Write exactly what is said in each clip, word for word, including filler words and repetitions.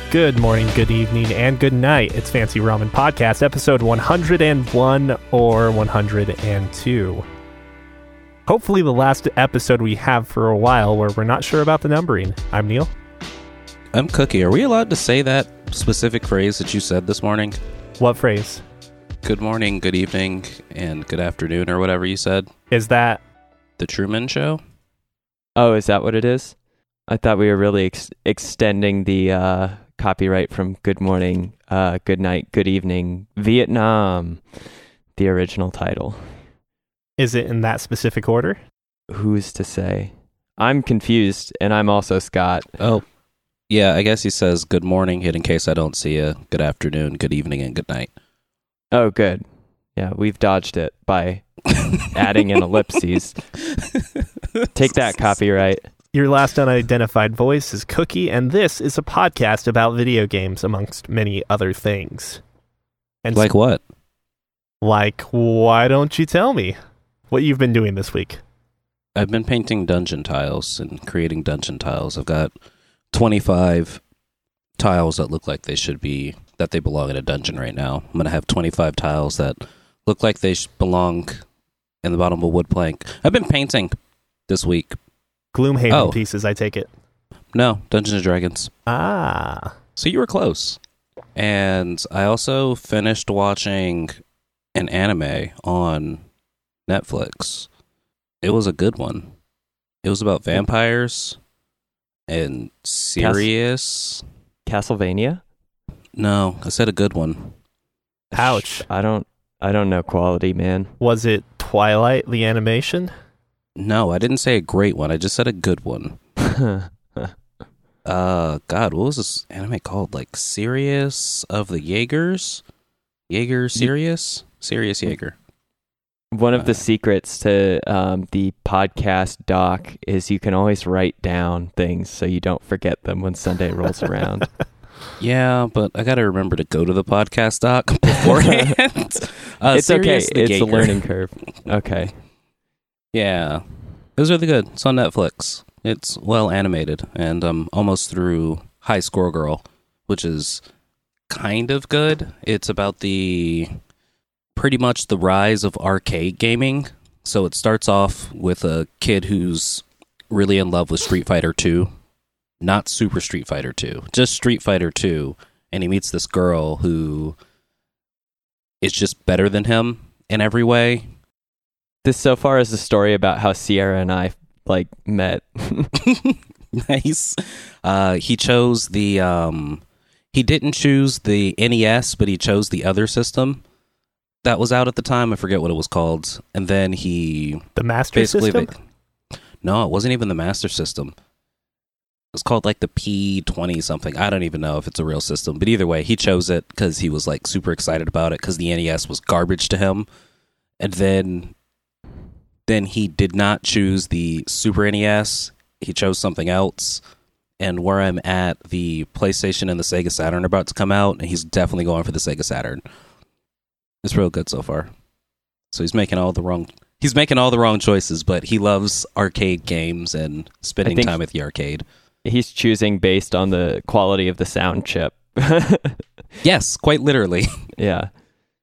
Good morning, good evening, and good night. It's Fancy Ramen Podcast, episode one hundred one or one hundred two. Hopefully the last episode we have for a while where we're not sure about the numbering. I'm Neil. I'm Cookie. Are we allowed to say that specific phrase that you said this morning? What phrase? Good morning, good evening, and good afternoon, or whatever you said. Is that The Truman Show? Oh, is that what it is? I thought we were really ex- extending the uh, copyright from Good Morning, uh, Good Night, Good Evening, Vietnam, the original title. Is it in that specific order? Who's to say? I'm confused, and I'm also Scott. Oh, yeah, I guess he says good morning, in case I don't see you. Good afternoon, good evening, and good night. Oh, good. Yeah, we've dodged it by adding in ellipses. Take that, copyright. Your last unidentified voice is Cookie, and this is a podcast about video games, amongst many other things. And Like what? Like, why don't you tell me what you've been doing this week? I've been painting dungeon tiles and creating dungeon tiles. I've got twenty-five tiles that look like they should be, that they belong in a dungeon right now. I'm going to have twenty-five tiles that look like they sh- belong in the bottom of a wood plank. I've been painting this week. Gloomhaven Oh. pieces, I take it. No, Dungeons and Dragons. Ah. So you were close. And I also finished watching an anime on Netflix. It was a good one. It was about vampires and Sirius. Castlevania? No, I said a good one. Ouch. I don't. I don't know quality, man. Was it Twilight, the animation? No, I didn't say a great one. I just said a good one. Uh, God, what was this anime called? Like Sirius of the Jaegers? Jaeger Sirius? Sirius Jaeger. One of Uh, the secrets to um, the podcast doc is you can always write down things so you don't forget them when Sunday rolls around. Yeah, but I got to remember to go to the podcast doc beforehand. uh, It's okay. Sirius the It's a Jaeger. learning curve. Okay. Yeah. It was really good. It's on Netflix. It's well animated, and I'm almost through High Score Girl, which is kind of good. It's about the pretty much the rise of arcade gaming. So it starts off with a kid who's really in love with Street Fighter two. Not Super Street Fighter two, just Street Fighter two, and he meets this girl who is just better than him in every way. This so far is a story about how Sierra and I like met. Nice. Uh, he chose the. Um, he didn't choose the N E S, but he chose the other system that was out at the time. I forget what it was called. And then he The Master basically. System? No, it wasn't even the Master System. It was called like the P twenty something. I don't even know if it's a real system. But either way, he chose it because he was like super excited about it because the N E S was garbage to him. And then. Then he did not choose the Super N E S. He chose something else. And where I'm at, the PlayStation and the Sega Saturn are about to come out, and he's definitely going for the Sega Saturn. It's real good so far. So he's making all the wrong he's making all the wrong choices, but he loves arcade games and spending think- time at the arcade. He's choosing based on the quality of the sound chip. Yes, quite literally. Yeah.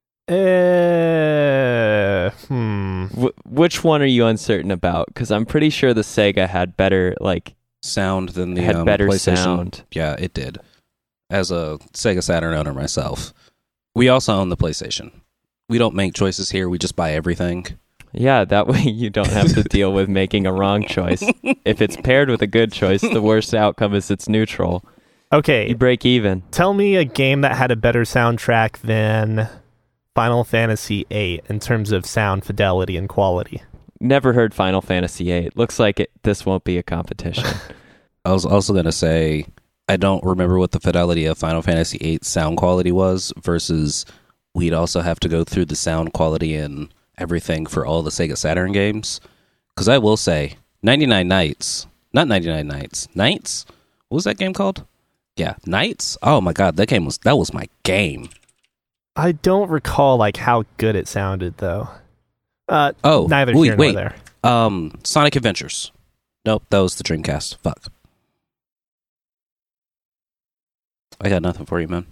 Uh, hmm. Wh- which one are you uncertain about? Because I'm pretty sure the Sega had better, like, Sound than the had um, better PlayStation. sound. Yeah, it did. As a Sega Saturn owner myself. We also own the PlayStation. We don't make choices here, we just buy everything. Yeah, that way you don't have to deal with making a wrong choice. If it's paired with a good choice, the worst outcome is it's neutral. Okay, You break even. tell me a game that had a better soundtrack than Final Fantasy eight in terms of sound fidelity and quality. Never heard Final Fantasy eight. Looks like it. This won't be a competition. I was also going to say, I don't remember what the fidelity of Final Fantasy eight sound quality was versus we'd also have to go through the sound quality and everything for all the Sega Saturn games. Because I will say, ninety-nine Nights, not ninety-nine Nights, Nights? What was that game called? Yeah, Nights? Oh my god, that game was, that was my game. I don't recall like how good it sounded though. Uh, Oh, neither wait, here nor wait. there. Um, Sonic Adventures. Nope, that was the Dreamcast. Fuck. I got nothing for you, man.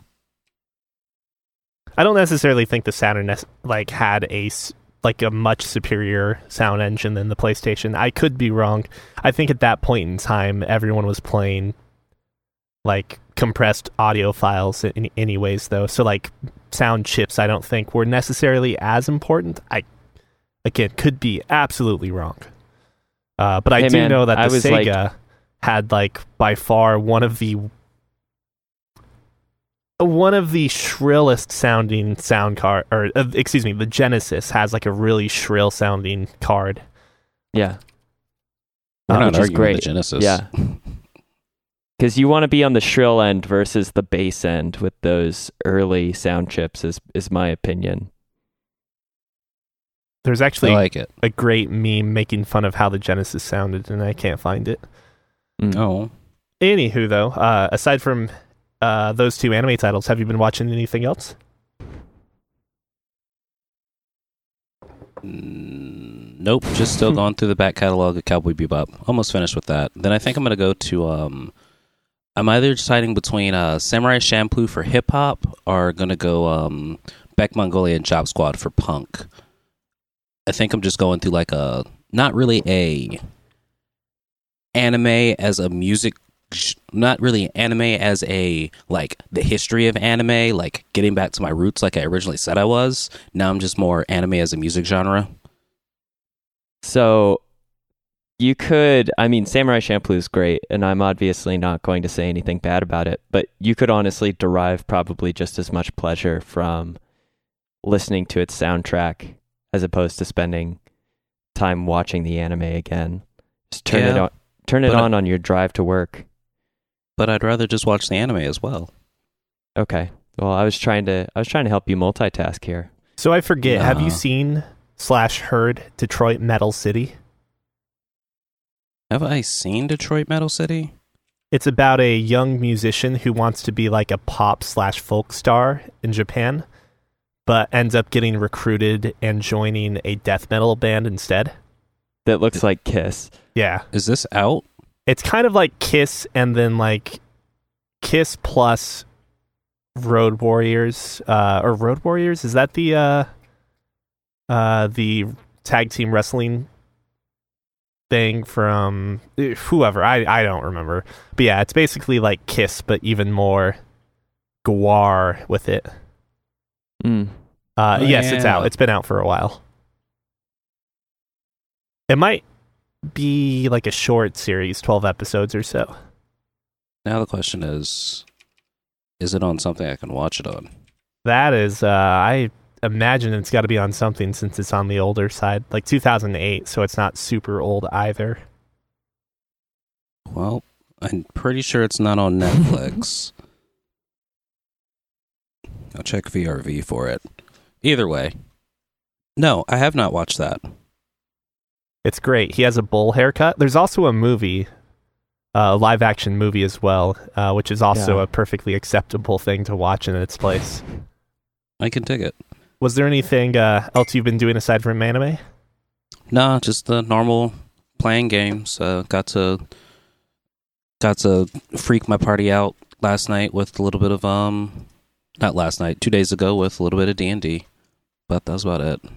I don't necessarily think the Saturn like had a like a much superior sound engine than the PlayStation. I could be wrong. I think at that point in time, everyone was playing like compressed audio files in anyways, though. So like sound chips, I don't think were necessarily as important. I again could be absolutely wrong, uh, but I hey do man, know that I the was Sega like... had like by far one of the one of the shrillest sounding sound card, or uh, excuse me, the Genesis has like a really shrill sounding card. Yeah, We're uh, not which is arguing great. the Genesis. Yeah, because you want to be on the shrill end versus the bass end with those early sound chips. Is is my opinion. There's I actually like it. a great meme making fun of how the Genesis sounded, and I can't find it. Mm. Oh, Anywho, though, uh, aside from uh, those two anime titles, have you been watching anything else? Mm, nope. Just still going through the back catalog of Cowboy Bebop. Almost finished with that. Then I think I'm gonna go to. Um, I'm either deciding between uh, Samurai Champloo for hip hop or gonna go um, Beck Mongolia and Job Squad for punk. I think I'm just going through like a not really a anime as a music. Not really anime as a like the history of anime, like getting back to my roots like I originally said I was. Now I'm just more anime as a music genre. So you could, I mean, Samurai Champloo is great, and I'm obviously not going to say anything bad about it, but you could honestly derive probably just as much pleasure from listening to its soundtrack as opposed to spending time watching the anime again. Just turn Yeah, it on, turn it but I- on on your drive to work. But I'd rather just watch the anime as well. Okay. Well, I was trying to, I was trying to help you multitask here. So I forget, have you Nah. seen slash heard Detroit Metal City? Have I seen Detroit Metal City? It's about a young musician who wants to be like a pop slash folk star in Japan, but ends up getting recruited and joining a death metal band instead. That looks like Kiss. Yeah. Is this out? It's kind of like Kiss and then like Kiss plus Road Warriors, uh, or Road Warriors. Is that the uh, uh, the tag team wrestling thing from whoever? I I don't remember. But yeah, it's basically like Kiss, but even more Gwar with it. Mm. Uh, Oh, yes, it's yeah. out. It's been out for a while. It might be like a short series, twelve episodes or so. Now the question is, is it on something I can watch it on? That is, uh, I imagine it's got to be on something since it's on the older side, like two thousand eight, so it's not super old either. Well, I'm pretty sure it's not on Netflix. I'll check V R V for it. Either way. No, I have not watched that. It's great. He has a bowl haircut. There's also a movie, uh, a live action movie as well, uh, which is also Yeah. a perfectly acceptable thing to watch in its place. I can dig it. Was there anything uh, else you've been doing aside from anime? Nah, just the normal playing games. Uh, got to got to freak my party out last night with a little bit of um, not last night, two days ago with a little bit of D and D, but that was about it.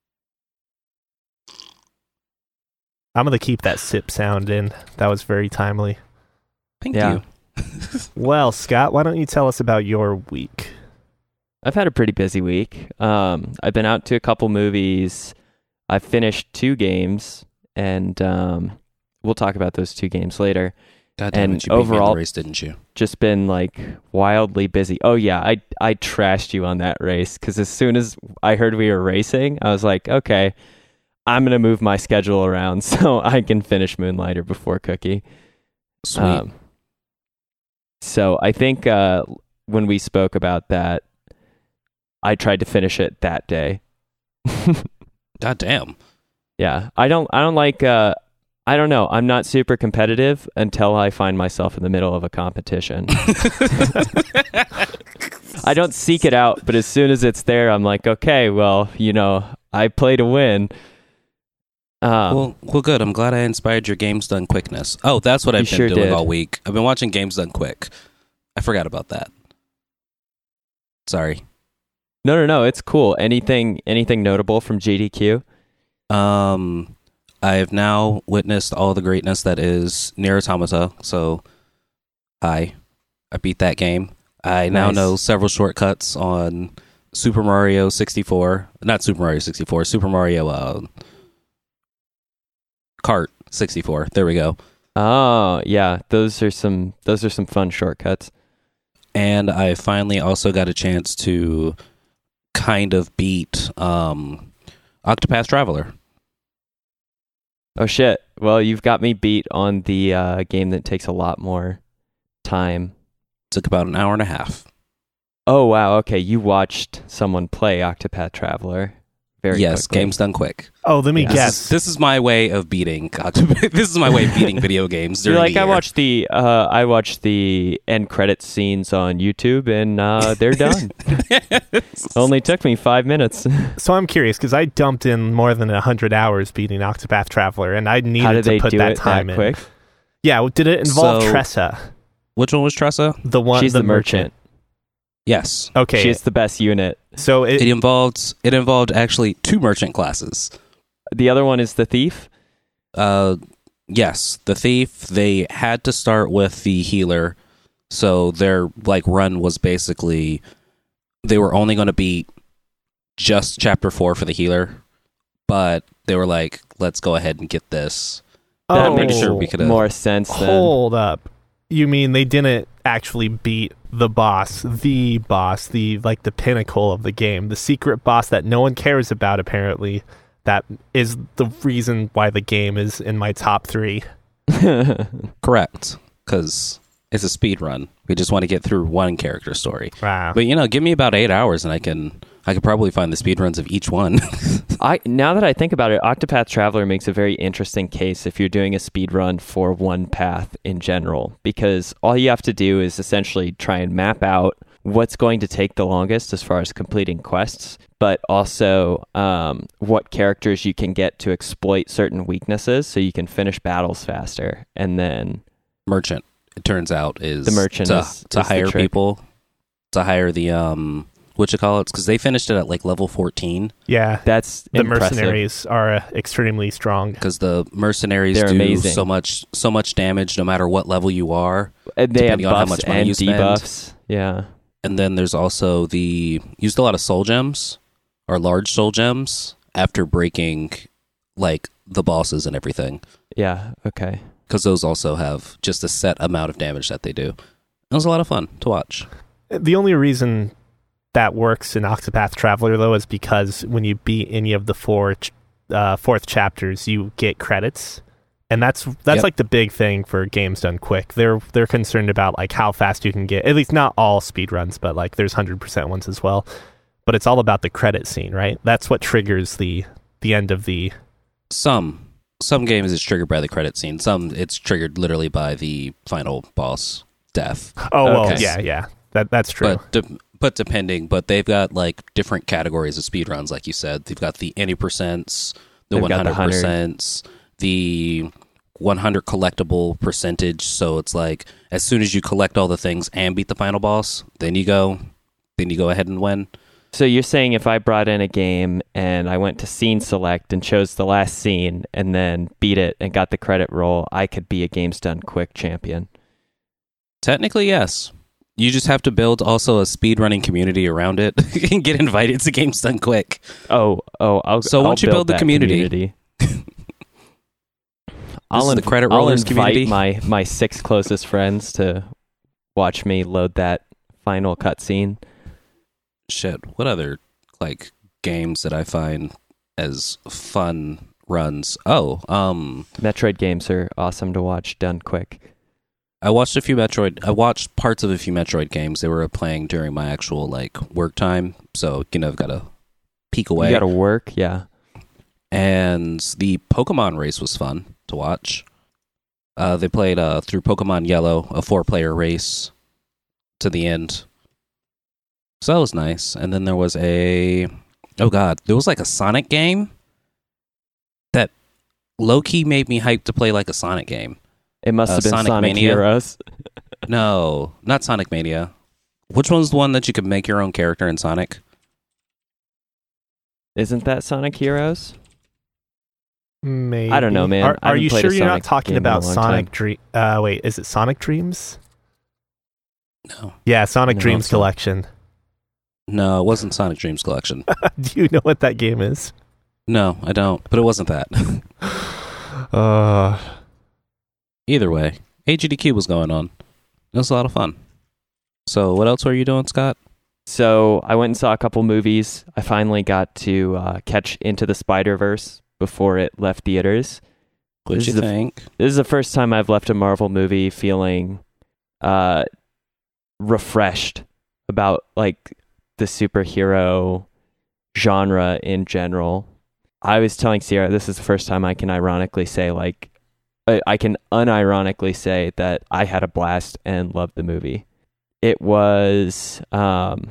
I'm going to keep that sip sound in. That was very timely. Thank Yeah. you. Well, Scott, why don't you tell us about your week? I've had a pretty busy week. Um, I've been out to a couple movies. I've finished two games, and um, we'll talk about those two games later. God damn And it, you beat me in overall- the race, didn't you? Just been like wildly busy. Oh yeah, I I trashed you on that race because as soon as I heard we were racing, I was like, okay, I'm gonna move my schedule around so I can finish Moonlighter before Cookie. Sweet. Um, so I think uh, when we spoke about that, I tried to finish it that day. God damn. Yeah, I don't. I don't like. Uh, I don't know. I'm not super competitive until I find myself in the middle of a competition. I don't seek it out, but as soon as it's there, I'm like, okay, well, you know, I play to win. Um, Well, well, good. I'm glad I inspired your Games Done quickness. Oh, that's what I've You been sure doing did. all week. I've been watching Games Done Quick. I forgot about that. Sorry. No, no, no. It's cool. Anything, anything notable from G D Q? Um, I have now witnessed all the greatness that is Nier Automata. So, hi, I beat that game. I now Nice. know several shortcuts on Super Mario sixty-four. Not Super Mario sixty-four. Super Mario uh, Kart sixty-four. There we go. Oh, yeah. Those are some. Those are some fun shortcuts. And I finally also got a chance to kind of beat um, Octopath Traveler. Oh shit. Well, you've got me beat on the uh, game that takes a lot more time. Took about an hour and a half. Oh wow. Okay, you watched someone play Octopath Traveler. Very yes, quickly. game's done quick. Oh, let me Yeah. This guess. is, this is my way of beating. Octopath. This is my way of beating video games. You're During like the I year. watched the uh, I watched the end credits scenes on YouTube and uh, they're done. Only took me five minutes. So I'm curious because I dumped in more than one hundred hours beating Octopath Traveler, and I needed How did to they put do that it time that in. quick? Yeah, did it involve So- Tressa? Which one was Tressa? The one, She's the, merchant. Yes. Okay, She's the best unit. so it, It involved it involved actually two merchant classes. The other one is the thief. Uh, yes, the thief. They had to start with the healer, so their like run was basically they were only going to beat just chapter four for the healer, but they were like, let's go ahead and get this. That oh, makes sure we could, uh, more sense than hold up. You mean they didn't actually beat the boss, the boss, the like the pinnacle of the game, the secret boss that no one cares about apparently. That is the reason why the game is in my top three. Correct, because it's a speed run. We just want to get through one character story. Wow. But you know, give me about eight hours, and I can I could probably find the speed runs of each one. I now that I think about it, Octopath Traveler makes a very interesting case if you're doing a speed run for one path in general, because all you have to do is essentially try and map out what's going to take the longest as far as completing quests, but also um, what characters you can get to exploit certain weaknesses so you can finish battles faster. And then Merchant, it turns out, is The merchant to, is- to is the hire trick. people, to hire the um, what you call it? Because they finished it at like level fourteen. Yeah. that's The impressive. mercenaries are uh, extremely strong. Because the mercenaries They're do amazing. so much so much damage no matter what level you are. And they have depending on how buffs much money and you spend. debuffs. Yeah. And then there's also the used a lot of soul gems or large soul gems after breaking like the bosses and everything. Yeah. Okay. Because those also have just a set amount of damage that they do. It was a lot of fun to watch. The only reason that works in Octopath Traveler, though, is because when you beat any of the four ch- uh, fourth chapters, you get credits. And that's that's Yep. like the big thing for games done quick. They're they're concerned about like how fast you can get. At least not all speedruns, but like there's one hundred percent ones as well. But it's all about the credit scene, right? That's what triggers the the end of the. Some some games it's triggered by the credit scene. Some it's triggered literally by the final boss death. Oh well, Okay. yeah, yeah. That that's true. But de- but depending, but they've got like different categories of speedruns, like you said. They've got the any percents, the They've one got the hundred percents, the one hundred collectible percentage. So it's like as soon as you collect all the things and beat the final boss, then you go, then you go ahead and win. So you're saying if I brought in a game and I went to scene select and chose the last scene and then beat it and got the credit roll, I could be a Games Done Quick champion. Technically, yes. You just have to build also a speedrunning community around it and get invited to Games Done Quick. Oh, oh, I'll So I'll once you build the that community- I'll, is the inv- credit I'll rollers invite community. my my six closest friends to watch me load that final cutscene. Shit, what other like games that I find as fun runs? Oh, um, Metroid games are awesome to watch done quick. I watched a few Metroid. I watched parts of a few Metroid games. They were playing during my actual like work time, so you know I've got to peek away. You got to work, yeah. And the Pokemon race was fun to watch. Uh, they played uh, through Pokemon Yellow, a four-player race to the end. So that was nice. And then there was a... Oh, God. There was like a Sonic game that low-key made me hyped to play like a Sonic game. It must Uh, have been Sonic Sonic Mania? Heroes. No, not Sonic Mania. Which one's the one that you could make your own character in Sonic? Isn't that Sonic Heroes? Maybe. I don't know, man. Are, I are haven't you played sure a you're Sonic not talking game in a about long Sonic time. Dream? Uh, wait, is it Sonic Dreams? No. Yeah, Sonic No, Dreams it's not. Collection. No, it wasn't Sonic Dreams Collection. Do you know what that game is? No, I don't. But it wasn't that. Uh, Either way, A G D Q was going on. It was a lot of fun. So what else were you doing, Scott? So I went and saw a couple movies. I finally got to uh, catch Into the Spider-Verse before it left theaters. What'd This you is the- think? This is the first time I've left a Marvel movie feeling uh, refreshed about like the superhero genre in general. I was telling Sierra this is the first time I can ironically say like I, I can unironically say that I had a blast and loved the movie. It was um,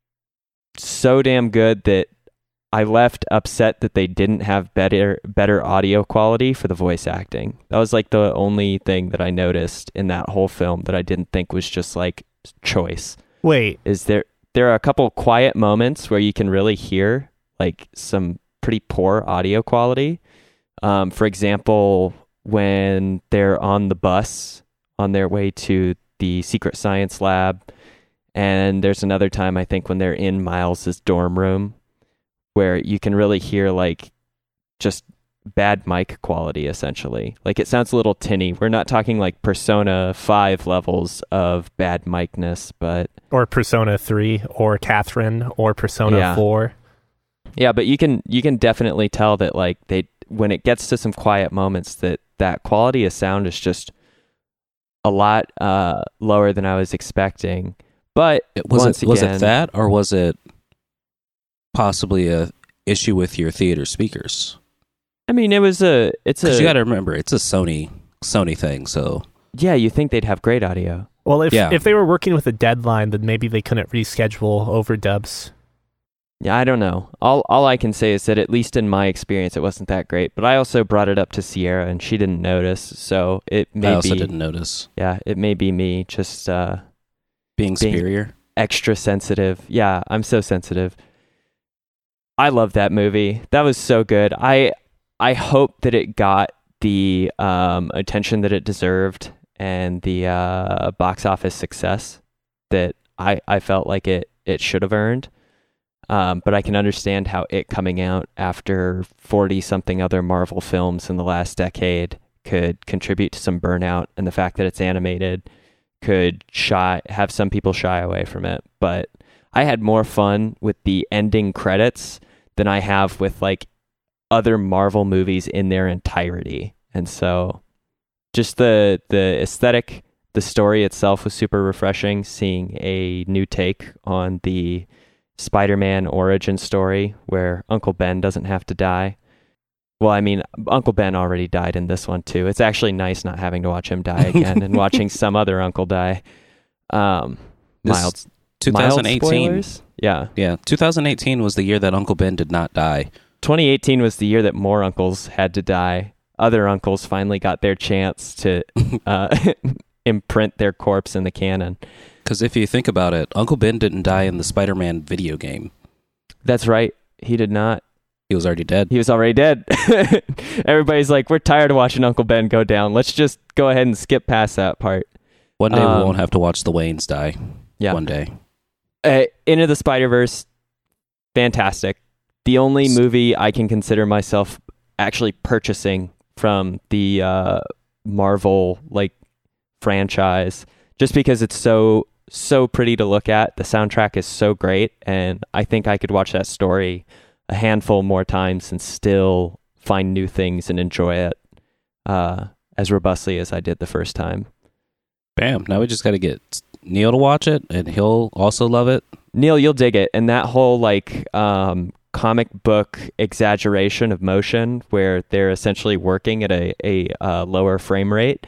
so damn good that I left upset that they didn't have better better audio quality for the voice acting. That was like the only thing that I noticed in that whole film that I didn't think was just like choice. wait, Is there there are a couple quiet moments where you can really hear like some pretty poor audio quality. Um, for example, when they're on the bus on their way to the secret science lab, and there's another time I think when they're in Miles's dorm room where you can really hear like just bad mic quality essentially. Like it sounds a little tinny. We're not talking like Persona five levels of bad micness, but or Persona three, or Catherine, or Persona Yeah. four. yeah, but you can you can definitely tell that like they when it gets to some quiet moments that that quality of sound is just a lot uh, lower than I was expecting. But It, was once it was again, it that, or was it possibly a issue with your theater speakers? I mean, it was a it's a Because you got to remember, it's a Sony Sony thing. So yeah. You think they'd have great audio? Well, if Yeah. if they were working with a deadline, then maybe they couldn't reschedule overdubs. Yeah, I don't know. All all I can say is that at least in my experience, it wasn't that great. But I also brought it up to Sierra, and she didn't notice. So it may I also be didn't notice yeah, it may be me just uh, being Being- superior. extra sensitive. Yeah, I'm so sensitive. I love that movie. That was so good. I I hope that it got the um, attention that it deserved and the uh, box office success that I, I felt like it, it should have earned. Um, but I can understand how it coming out after forty-something other Marvel films in the last decade could contribute to some burnout, and the fact that it's animated could shy have some people shy away from it. But I had more fun with the ending credits than I have with like other Marvel movies in their entirety. And so just the the aesthetic, the story itself was super refreshing, seeing a new take on the Spider-Man origin story where Uncle Ben doesn't have to die. Well, I mean, Uncle Ben already died in this one too. It's actually nice not having to watch him die again and watching some other uncle die. Um, This- mild, mild twenty eighteen. spoilers? Yeah. Yeah, twenty eighteen was the year that Uncle Ben did not die. twenty eighteen was the year that more uncles had to die. Other uncles finally got their chance to uh, imprint their corpse in the canon. Because if you think about it, Uncle Ben didn't die in the Spider-Man video game. That's right. He did not. He was already dead. He was already dead. Everybody's like, we're tired of watching Uncle Ben go down. Let's just go ahead and skip past that part. One day Um, we won't have to watch the Waynes die. Yeah. One day. Uh, Into the Spider-Verse, fantastic. The only S- movie I can consider myself actually purchasing from the uh, Marvel like franchise, just because it's so so pretty to look at. The soundtrack is so great, and I think I could watch that story a handful more times and still find new things and enjoy it uh, as robustly as I did the first time. Bam. Now we just got to get Neil to watch it, and he'll also love it. Neil, you'll dig it. And that whole like um, comic book exaggeration of motion where they're essentially working at a, a uh, lower frame rate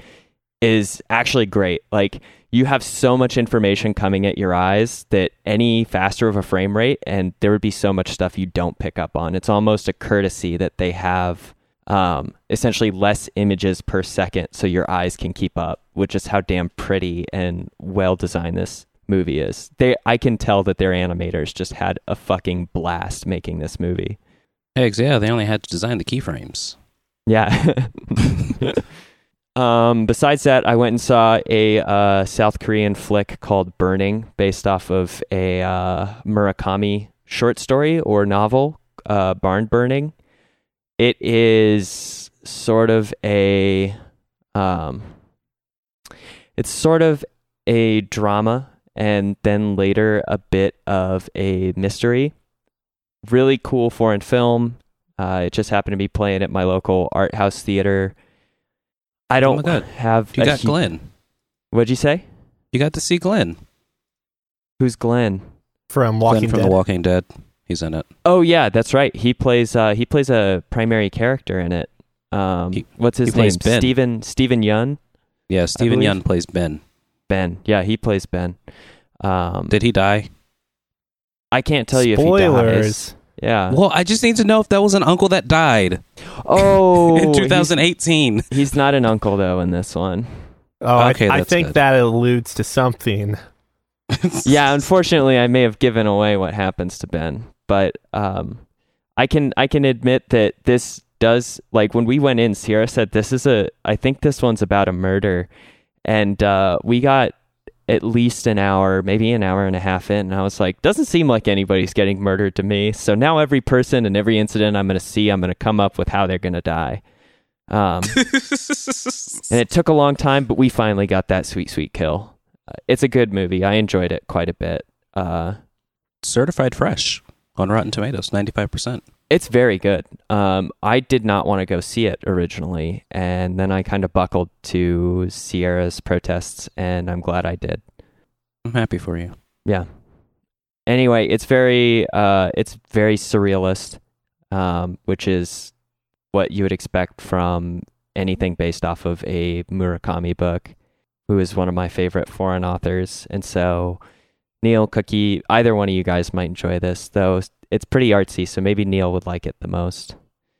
is actually great. Like you have so much information coming at your eyes that any faster of a frame rate and there would be so much stuff you don't pick up on. It's almost a courtesy that they have um, essentially less images per second so your eyes can keep up, which is how damn pretty and well designed this movie is. They, I can tell that their animators just had a fucking blast making this movie. Eggs, yeah, they only had to design the keyframes. Yeah. um, besides that, I went and saw a uh, South Korean flick called Burning, based off of a uh, Murakami short story or novel, uh, Barn Burning. It is sort of a, um, it's sort of a drama, and then later a bit of a mystery. Really cool foreign film. Uh, it just happened to be playing at my local art house theater. I don't Oh my God. have. You a got hu- Glenn. What'd you say? You got to see Glenn. Who's Glenn? From Walking Glenn from Dead. The Walking Dead. He's in it. Oh yeah, that's right. He plays. Uh, he plays a primary character in it. Um, He- what's his he plays name? Ben. Steven Steven Yeun. Yeah, Stephen believe. Yeun plays Ben. Ben. Yeah, he plays Ben. Um, Did he die? I can't tell you if he dies. Spoilers. Yeah. Well, I just need to know if that was an uncle that died Oh, in he's- twenty eighteen. He's not an uncle though in this one. Oh, Okay, I, I that's think good. that alludes to something. Yeah, unfortunately, I may have given away what happens to Ben, but um, I can I can admit that this does, like, when we went in, Sierra said this is a I think this one's about a murder, and uh, we got at least an hour, maybe an hour and a half in, and I was like, doesn't seem like anybody's getting murdered to me. So now every person and every incident I'm going to see, I'm going to come up with how they're going to die. Um, and it took a long time, but we finally got that sweet, sweet kill. Uh, it's a good movie. I enjoyed it quite a bit. Uh, Certified fresh on Rotten Tomatoes, ninety-five percent. it's very good. Um, I did not want to go see it originally, and then I kind of buckled to Sierra's protests, and I'm glad I did. I'm happy for you. Yeah. Anyway, it's very, uh, it's very surrealist, um, which is what you would expect from anything based off of a Murakami book, who is one of my favorite foreign authors. And so Neil, Cookie, either one of you guys might enjoy this, though it's pretty artsy, so maybe Neil would like it the most.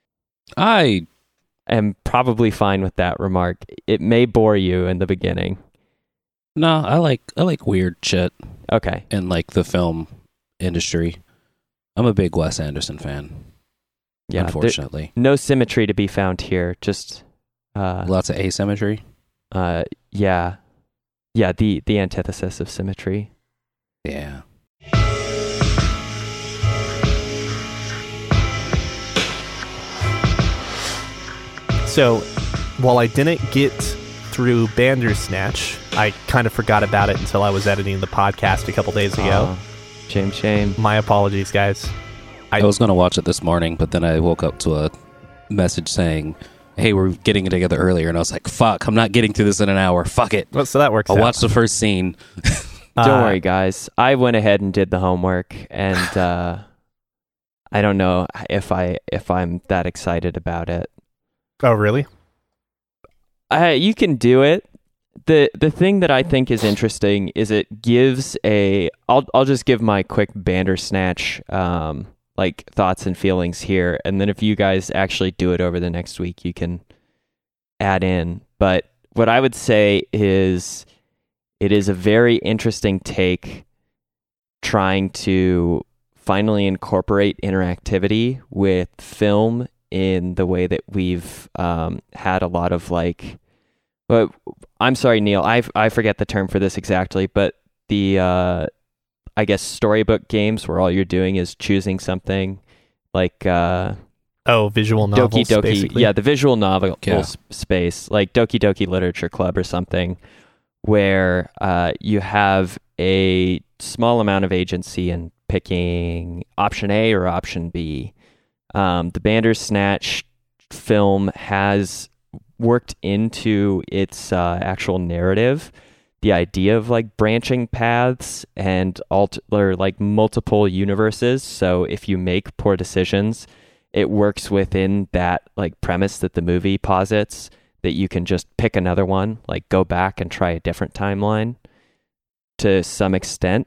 I am probably fine with that remark. It may bore you in the beginning. no, I like I like weird shit Okay. in like the film industry. I'm a big Wes Anderson fan. Yeah. there- Unfortunately, no symmetry to be found here. Just, uh, lots of asymmetry. uh, yeah. Yeah, the, the antithesis of symmetry. Yeah. So, while I didn't get through Bandersnatch, I kind of forgot about it until I was editing the podcast a couple days ago. Oh, shame, shame. My apologies, guys. I, I- was going to watch it this morning, but then I woke up to a message saying, hey, we're getting it together earlier. And I was like, fuck, I'm not getting through this in an hour. Fuck it. Well, so that works I'll out. watch the first scene. Don't Uh, worry, guys. I went ahead and did the homework, and uh, I don't know if I if I'm that excited about it. Oh, really? Uh, you can do it. the The thing that I think is interesting is it gives a. I'll I'll just give my quick Bandersnatch um like thoughts and feelings here, and then if you guys actually do it over the next week, you can add in. But what I would say is, it is a very interesting take trying to finally incorporate interactivity with film in the way that we've um, had a lot of like, well, I'm sorry, Neil, I I forget the term for this exactly, but the, uh, I guess, storybook games where all you're doing is choosing something like uh, Oh, visual novels, Doki Doki, basically. yeah, the visual novel Yeah. s- space, like Doki Doki Literature Club or something, where uh, you have a small amount of agency in picking option A or option B. Um, the Bandersnatch film has worked into its uh, actual narrative the idea of like branching paths and alt- or like multiple universes. So if you make poor decisions, it works within that like premise that the movie posits, that you can just pick another one, like go back and try a different timeline to some extent.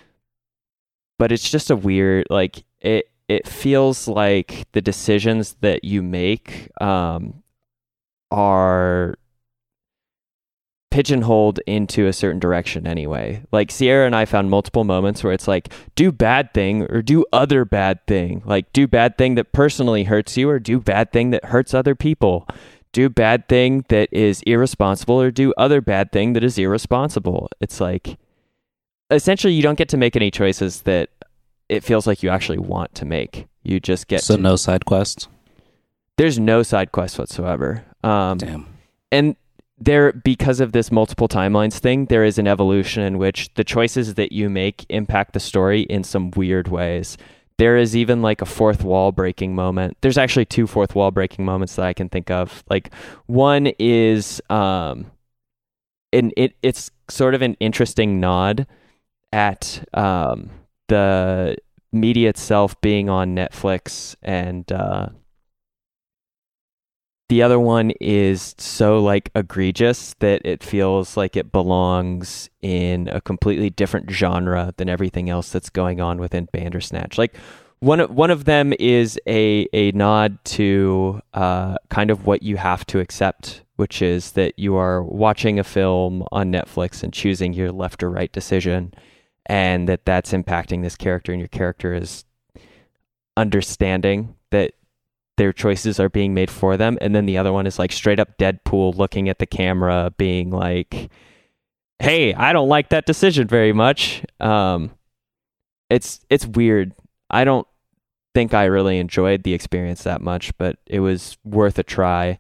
But it's just a weird, like it it feels like the decisions that you make um are pigeonholed into a certain direction anyway. Like Sierra and I found multiple moments where it's like, do bad thing or do other bad thing. Like do bad thing that personally hurts you or do bad thing that hurts other people. Do bad thing that is irresponsible or do other bad thing that is irresponsible. It's like, essentially you don't get to make any choices that it feels like you actually want to make. You just get So to, no side quests? There's no side quests whatsoever. Um, Damn. And there, because of this multiple timelines thing, there is an evolution in which the choices that you make impact the story in some weird ways. There is even like a fourth wall breaking moment. There's actually two fourth wall breaking moments that I can think of. Like one is, um, and it it's sort of an interesting nod at um, the media itself being on Netflix, and uh, the other one is so like egregious that it feels like it belongs in a completely different genre than everything else that's going on within Bandersnatch. Like one of, one of them is a a nod to uh, kind of what you have to accept, which is that you are watching a film on Netflix and choosing your left or right decision, and that that's impacting this character, and your character is understanding that their choices are being made for them. And then the other one is like straight up Deadpool looking at the camera being like, hey, I don't like that decision very much. Um, it's it's weird. I don't think I really enjoyed the experience that much, but it was worth a try.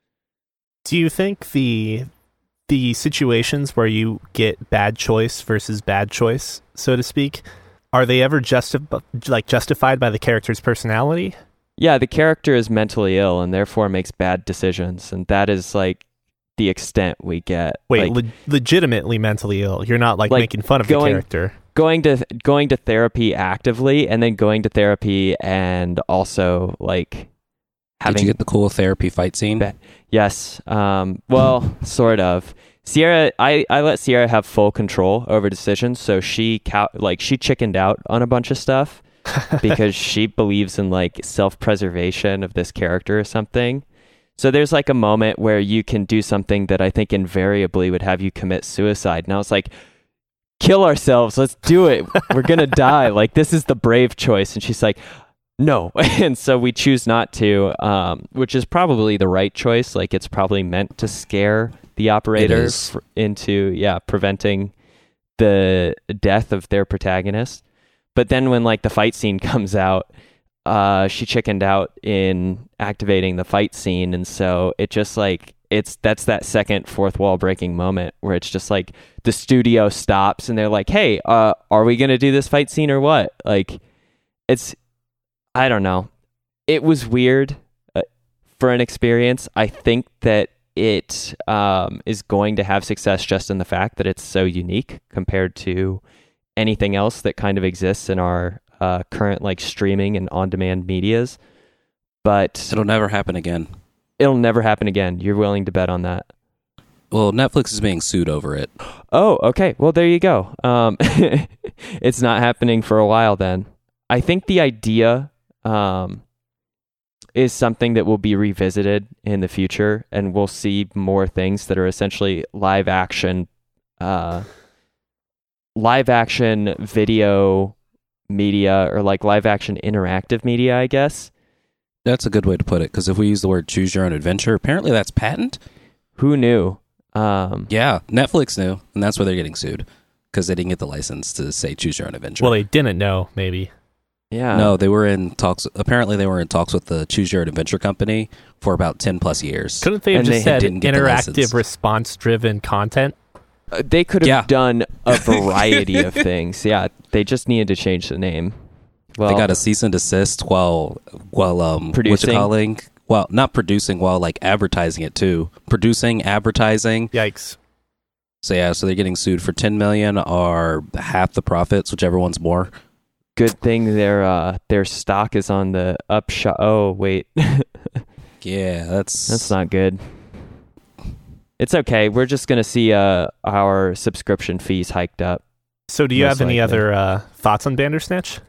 Do you think the the situations where you get bad choice versus bad choice, so to speak, are they ever justi- like justified by the character's personality? Yeah, the character is mentally ill and therefore makes bad decisions, and that is like the extent we get. Wait, like, le- legitimately mentally ill. You're not like, like making fun of going, the character. Going to going to therapy actively, and then going to therapy and also like having. Did you get the cool therapy fight scene? Ba- yes. Um. Well, sort of. Sierra, I, I let Sierra have full control over decisions, so she cow- like she chickened out on a bunch of stuff. Because she believes in like self-preservation of this character or something. So there's like a moment where you can do something that I think invariably would have you commit suicide. And I was like, kill ourselves. Let's do it. We're going to die. Like, this is the brave choice. And she's like, no. And so we choose not to, um, which is probably the right choice. Like, it's probably meant to scare the operator f- into, yeah, preventing the death of their protagonist. But then when like the fight scene comes out, uh, she chickened out in activating the fight scene. And so it just like, it's, that's that second fourth wall breaking moment where it's just like the studio stops and they're like, hey, uh, are we going to do this fight scene or what? Like, it's, I don't know. It was weird uh, for an experience. I think that it um, is going to have success just in the fact that it's so unique compared to anything else that kind of exists in our uh, current like streaming and on-demand medias. But It'll never happen again. It'll never happen again. You're willing to bet on that? Well, Netflix is being sued over it. Oh, okay. Well, there you go. Um, it's not happening for a while then. I think the idea um, is something that will be revisited in the future, and we'll see more things that are essentially live action uh live action video media, or like live action interactive media, I guess. That's a good way to put it, because if we use the word choose your own adventure, apparently that's patent. Who knew? Um, yeah, Netflix knew, and that's why they're getting sued, because they didn't get the license to say choose your own adventure. Well, they didn't know, maybe. Yeah. No, they were in talks. Apparently, they were in talks with the Choose Your Own Adventure company for about ten plus years. Couldn't they have And just they said didn't get the interactive, license. response-driven content? Uh, they could have Yeah. done a variety of things. Yeah, they just needed to change the name. Well, They got a cease and desist while while um Producing? what you calling well not producing while like advertising it too. Producing, advertising. Yikes. So yeah, so they're getting sued for ten million or half the profits, whichever one's more. good thing their uh, their stock is on the upshot. Oh wait, Yeah, that's that's not good. It's okay. We're just gonna see uh, our subscription fees hiked up. So do you Most have any likely. other uh, thoughts on Bandersnatch?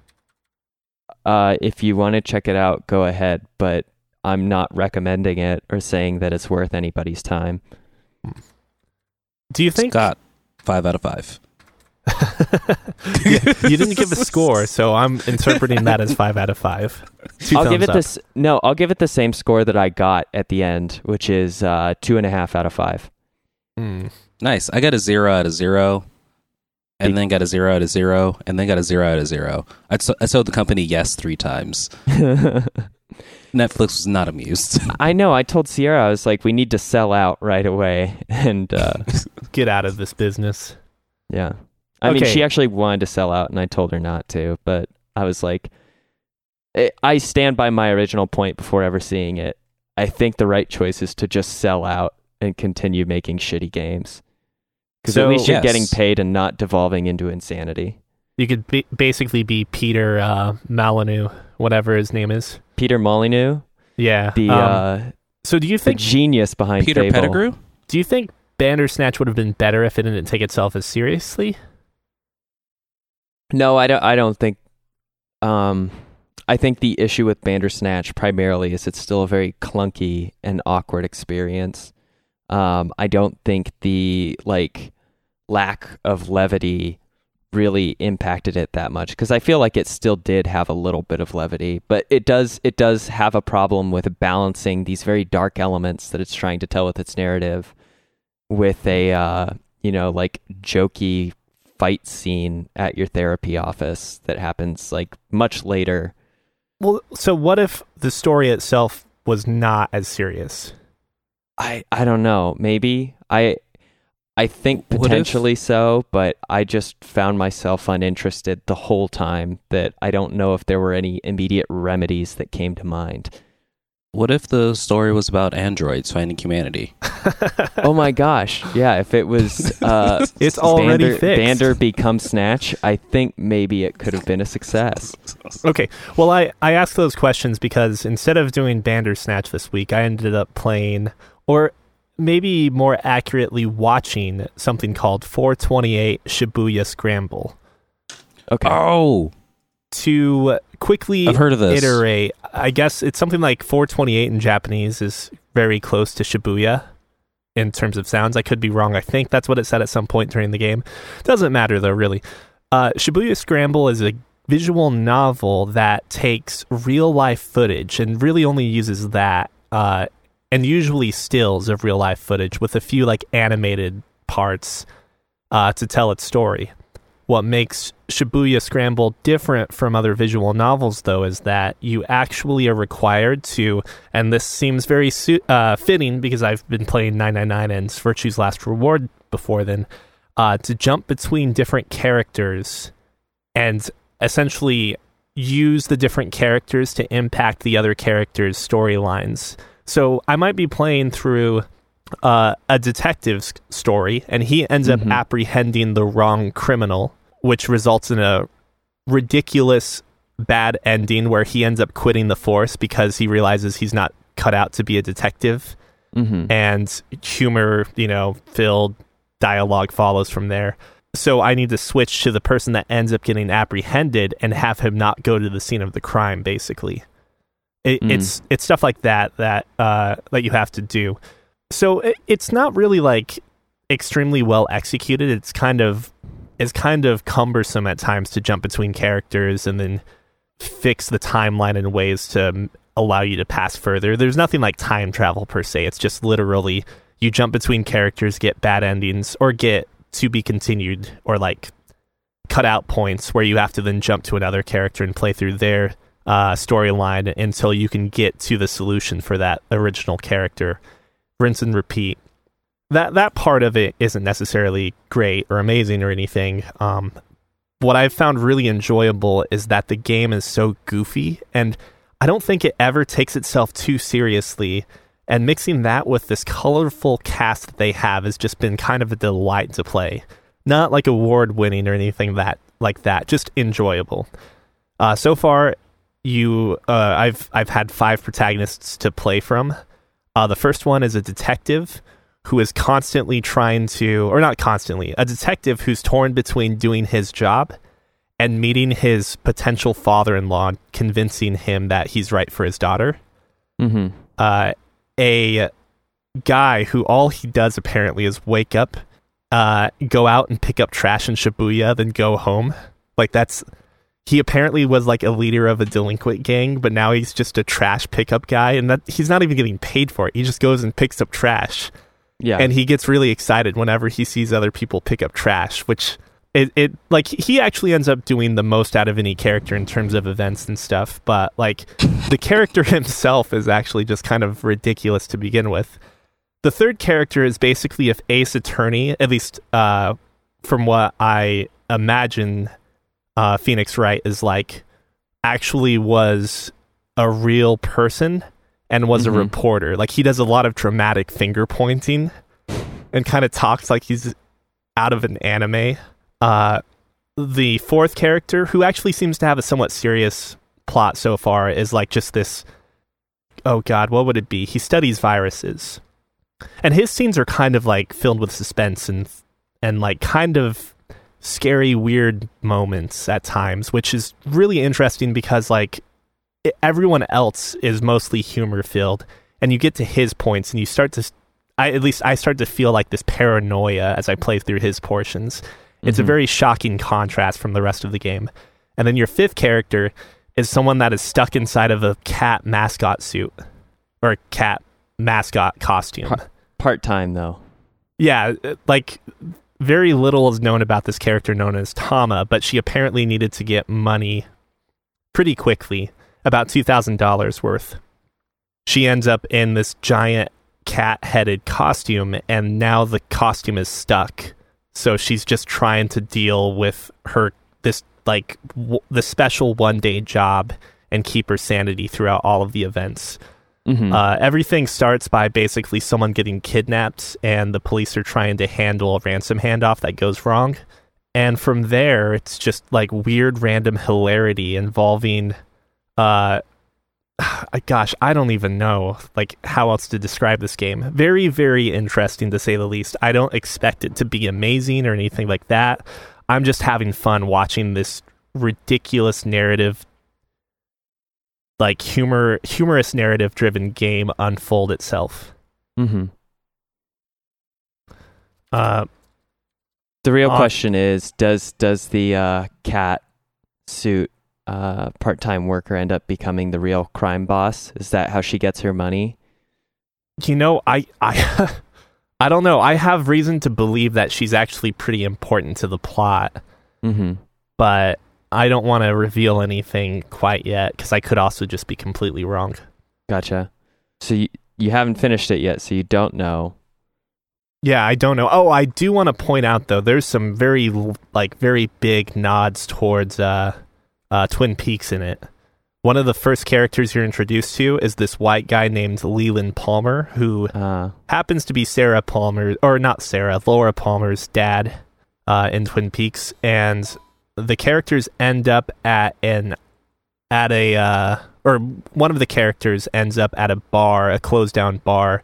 Uh, if you want to check it out, go ahead. But I'm not recommending it or saying that it's worth anybody's time. Do you think... Scott, five out of five. you, you didn't give a score, so I'm interpreting that as five out of five. Two I'll give it up. this. No, I'll give it the same score that I got at the end, which is uh, two and a half out of five. Mm. Nice. I got a zero out of zero, and then got a zero out of zero, and then got a zero out of zero. I, t- I told the company yes three times. Netflix was not amused. I know. I told Sierra, I was like, we need to sell out right away, and uh, get out of this business. Yeah. I okay. mean, she actually wanted to sell out, and I told her not to, but I was like, I stand by my original point before ever seeing it. I think the right choice is to just sell out and continue making shitty games. Because so, at least you're yes. getting paid and not devolving into insanity. You could be, basically be Peter uh, Molyneux, whatever his name is. Peter Molyneux? Yeah. The, um, uh, so do you the think... genius behind Peter Fable. Pettigrew? Do you think Bandersnatch would have been better if it didn't take itself as seriously? No, I don't, I don't think... Um, I think the issue with Bandersnatch primarily is it's still a very clunky and awkward experience. Um, I don't think the like lack of levity really impacted it that much, because I feel like it still did have a little bit of levity, but it does it does have a problem with balancing these very dark elements that it's trying to tell with its narrative with a uh, you know like jokey fight scene at your therapy office that happens like much later. Well, so what if the story itself was not as serious? I, I don't know. Maybe. I I think potentially so, but I just found myself uninterested the whole time, that I don't know if there were any immediate remedies that came to mind. What if the story was about androids finding humanity? Oh my gosh. Yeah, if it was uh, it's already Bander, fixed. Bander becomes Snatch, I think maybe it could have been a success. Okay. Well, I, I asked those questions because instead of doing Bandersnatch this week, I ended up playing, or maybe more accurately watching, something called four twenty-eight Shibuya Scramble. Okay. Oh! To quickly I've heard of this. iterate, I guess it's something like four twenty-eight in Japanese is very close to Shibuya in terms of sounds. I could be wrong. I think that's what it said at some point during the game. Doesn't matter though, really. Uh, Shibuya Scramble is a visual novel that takes real life footage and really only uses that, uh, and usually stills of real life footage with a few like animated parts uh, to tell its story. What makes Shibuya Scramble different from other visual novels, though, is that you actually are required to, and this seems very su- uh, fitting because I've been playing nine ninety-nine and Virtue's Last Reward before then, uh, to jump between different characters and essentially use the different characters to impact the other characters' storylines. So I might be playing through uh, a detective's story, and he ends Mm-hmm. up apprehending the wrong criminal, which results in a ridiculous bad ending where he ends up quitting the force because he realizes he's not cut out to be a detective. Mm-hmm. And humor, you know, filled dialogue follows from there. So I need to switch to the person that ends up getting apprehended and have him not go to the scene of the crime, basically. It, Mm. It's it's stuff like that that uh, that you have to do. So it, it's not really like extremely well executed. It's kind of it's kind of cumbersome at times to jump between characters and then fix the timeline in ways to allow you to pass further. There's nothing like time travel per se. It's just literally you jump between characters, get bad endings, or get to be continued, or like cut out points where you have to then jump to another character and play through their uh, storyline until you can get to the solution for that original character. Rinse and repeat. That that part of it isn't necessarily great or amazing or anything. Um, what I've found really enjoyable is that the game is so goofy, and I don't think it ever takes itself too seriously. And mixing that with this colorful cast that they have has just been kind of a delight to play. Not like award-winning or anything that like that, just enjoyable. Uh, so far, you uh, I've I've had five protagonists to play from. Uh, the first one is a detective who is constantly trying to, or not constantly, a detective who's torn between doing his job and meeting his potential father-in-law, convincing him that he's right for his daughter. Mm-hmm. Uh, a guy who all he does apparently is wake up uh, go out and pick up trash in Shibuya, then go home. Like, that's... He apparently was like a leader of a delinquent gang, but now he's just a trash pickup guy, and that he's not even getting paid for it. He just goes and picks up trash. Yeah. And he gets really excited whenever he sees other people pick up trash, which it, it like he actually ends up doing the most out of any character in terms of events and stuff. But like the character himself is actually just kind of ridiculous to begin with. The third character is basically if Ace Attorney, at least uh, from what I imagine, uh, Phoenix Wright is like actually was a real person and was mm-hmm. a reporter. Like, he does a lot of dramatic finger pointing and kind of talks like he's out of an anime. Uh, the fourth character, who actually seems to have a somewhat serious plot so far, is like just this... Oh god, what would it be? He studies viruses. And his scenes are kind of like filled with suspense and and like kind of scary, weird moments at times, which is really interesting because like everyone else is mostly humor filled, and you get to his points and you start to I at least I start to feel like this paranoia as I play through his portions. It's mm-hmm. a very shocking contrast from the rest of the game. And then your fifth character is someone that is stuck inside of a cat mascot suit or cat mascot costume. Pa- part-time though. Yeah, like very little is known about this character known as Tama, but she apparently needed to get money pretty quickly. About two thousand dollars worth. She ends up in this giant cat-headed costume, and now the costume is stuck. So she's just trying to deal with her, this, like, w- the special one-day job and keep her sanity throughout all of the events. Mm-hmm. Uh, everything starts by basically someone getting kidnapped, and the police are trying to handle a ransom handoff that goes wrong. And from there, it's just, like, weird random hilarity involving... Uh, gosh, I don't even know like how else to describe this game. Very, very interesting to say the least. I don't expect it to be amazing or anything like that. I'm just having fun watching this ridiculous narrative, like humor, humorous narrative-driven game unfold itself. Mm-hmm. Uh, the real uh, question is: Does does the uh, cat suit? Uh, part-time worker end up becoming the real crime boss? Is that how she gets her money? You know, I I I don't know. I have reason to believe that she's actually pretty important to the plot. Mm-hmm. But I don't want to reveal anything quite yet because I could also just be completely wrong. Gotcha. So you, you haven't finished it yet, so you don't know. Yeah, I don't know. Oh, I do want to point out, though, there's some very, like, very big nods towards... uh Uh, Twin Peaks in it. One of the first characters you're introduced to is this white guy named Leland Palmer, who uh. happens to be Sarah Palmer, or not Sarah, Laura Palmer's dad uh, in Twin Peaks. And the characters end up at an at a uh, or one of the characters ends up at a bar, a closed down bar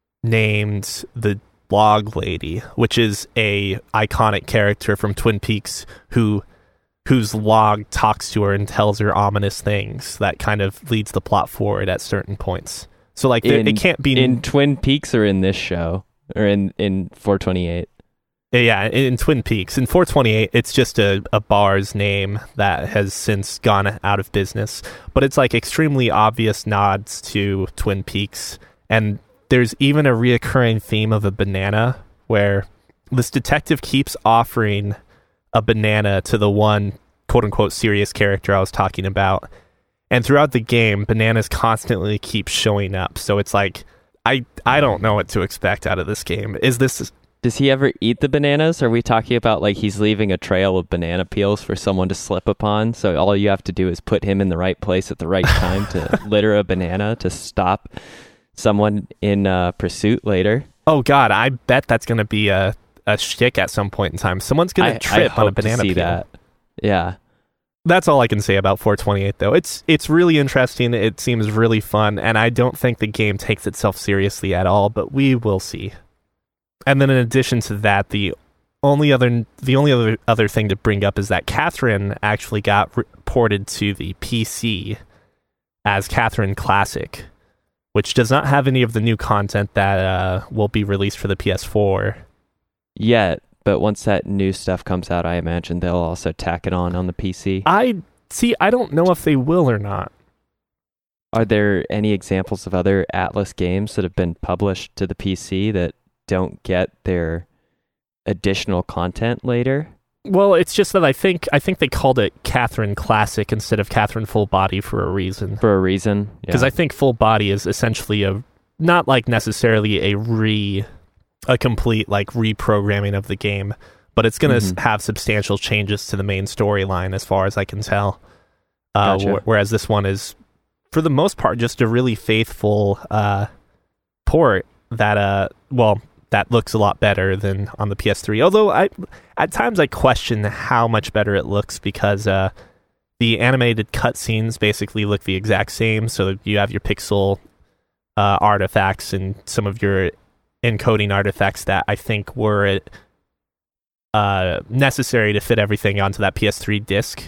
named the Log Lady, which is a iconic character from Twin Peaks who. whose log talks to her and tells her ominous things that kind of leads the plot forward at certain points. So, like, in, it can't be... In Twin Peaks or in this show? Or in, in four twenty-eight? Yeah, in Twin Peaks. In four twenty-eight, it's just a, a bar's name that has since gone out of business. But it's, like, extremely obvious nods to Twin Peaks. And there's even a reoccurring theme of a banana where this detective keeps offering... a banana to the one quote-unquote serious character I was talking about, and throughout the game bananas constantly keep showing up, so it's like I I don't know what to expect out of this game. Is this does he ever eat the bananas? Are we talking about like he's leaving a trail of banana peels for someone to slip upon, so all you have to do is put him in the right place at the right time to litter a banana to stop someone in uh, pursuit later? Oh god, I bet that's gonna be a a shtick at some point in time. Someone's gonna I, trip I on a banana to see peel. That. Yeah, that's all I can say about four twenty-eight. Though it's it's really interesting. It seems really fun, and I don't think the game takes itself seriously at all. But we will see. And then in addition to that, the only other the only other other thing to bring up is that Catherine actually got re- ported to the P C as Catherine Classic, which does not have any of the new content that uh, will be released for the P S four. Yet, but once that new stuff comes out, I imagine they'll also tack it on on the P C. I see. I don't know if they will or not. Are there any examples of other Atlas games that have been published to the P C that don't get their additional content later? Well, it's just that I think I think they called it Catherine Classic instead of Catherine Full Body for a reason. For a reason, because yeah. I think Full Body is essentially a not like necessarily a re a complete like reprogramming of the game, but it's going to mm-hmm. have substantial changes to the main storyline as far as I can tell. Uh, gotcha. wh- whereas this one is, for the most part, just a really faithful uh, port that uh well that looks a lot better than on the P S three. Although I at times I question how much better it looks because uh, the animated cutscenes basically look the exact same. So you have your pixel uh, artifacts and some of your encoding artifacts that I think were uh, necessary to fit everything onto that P S three disc.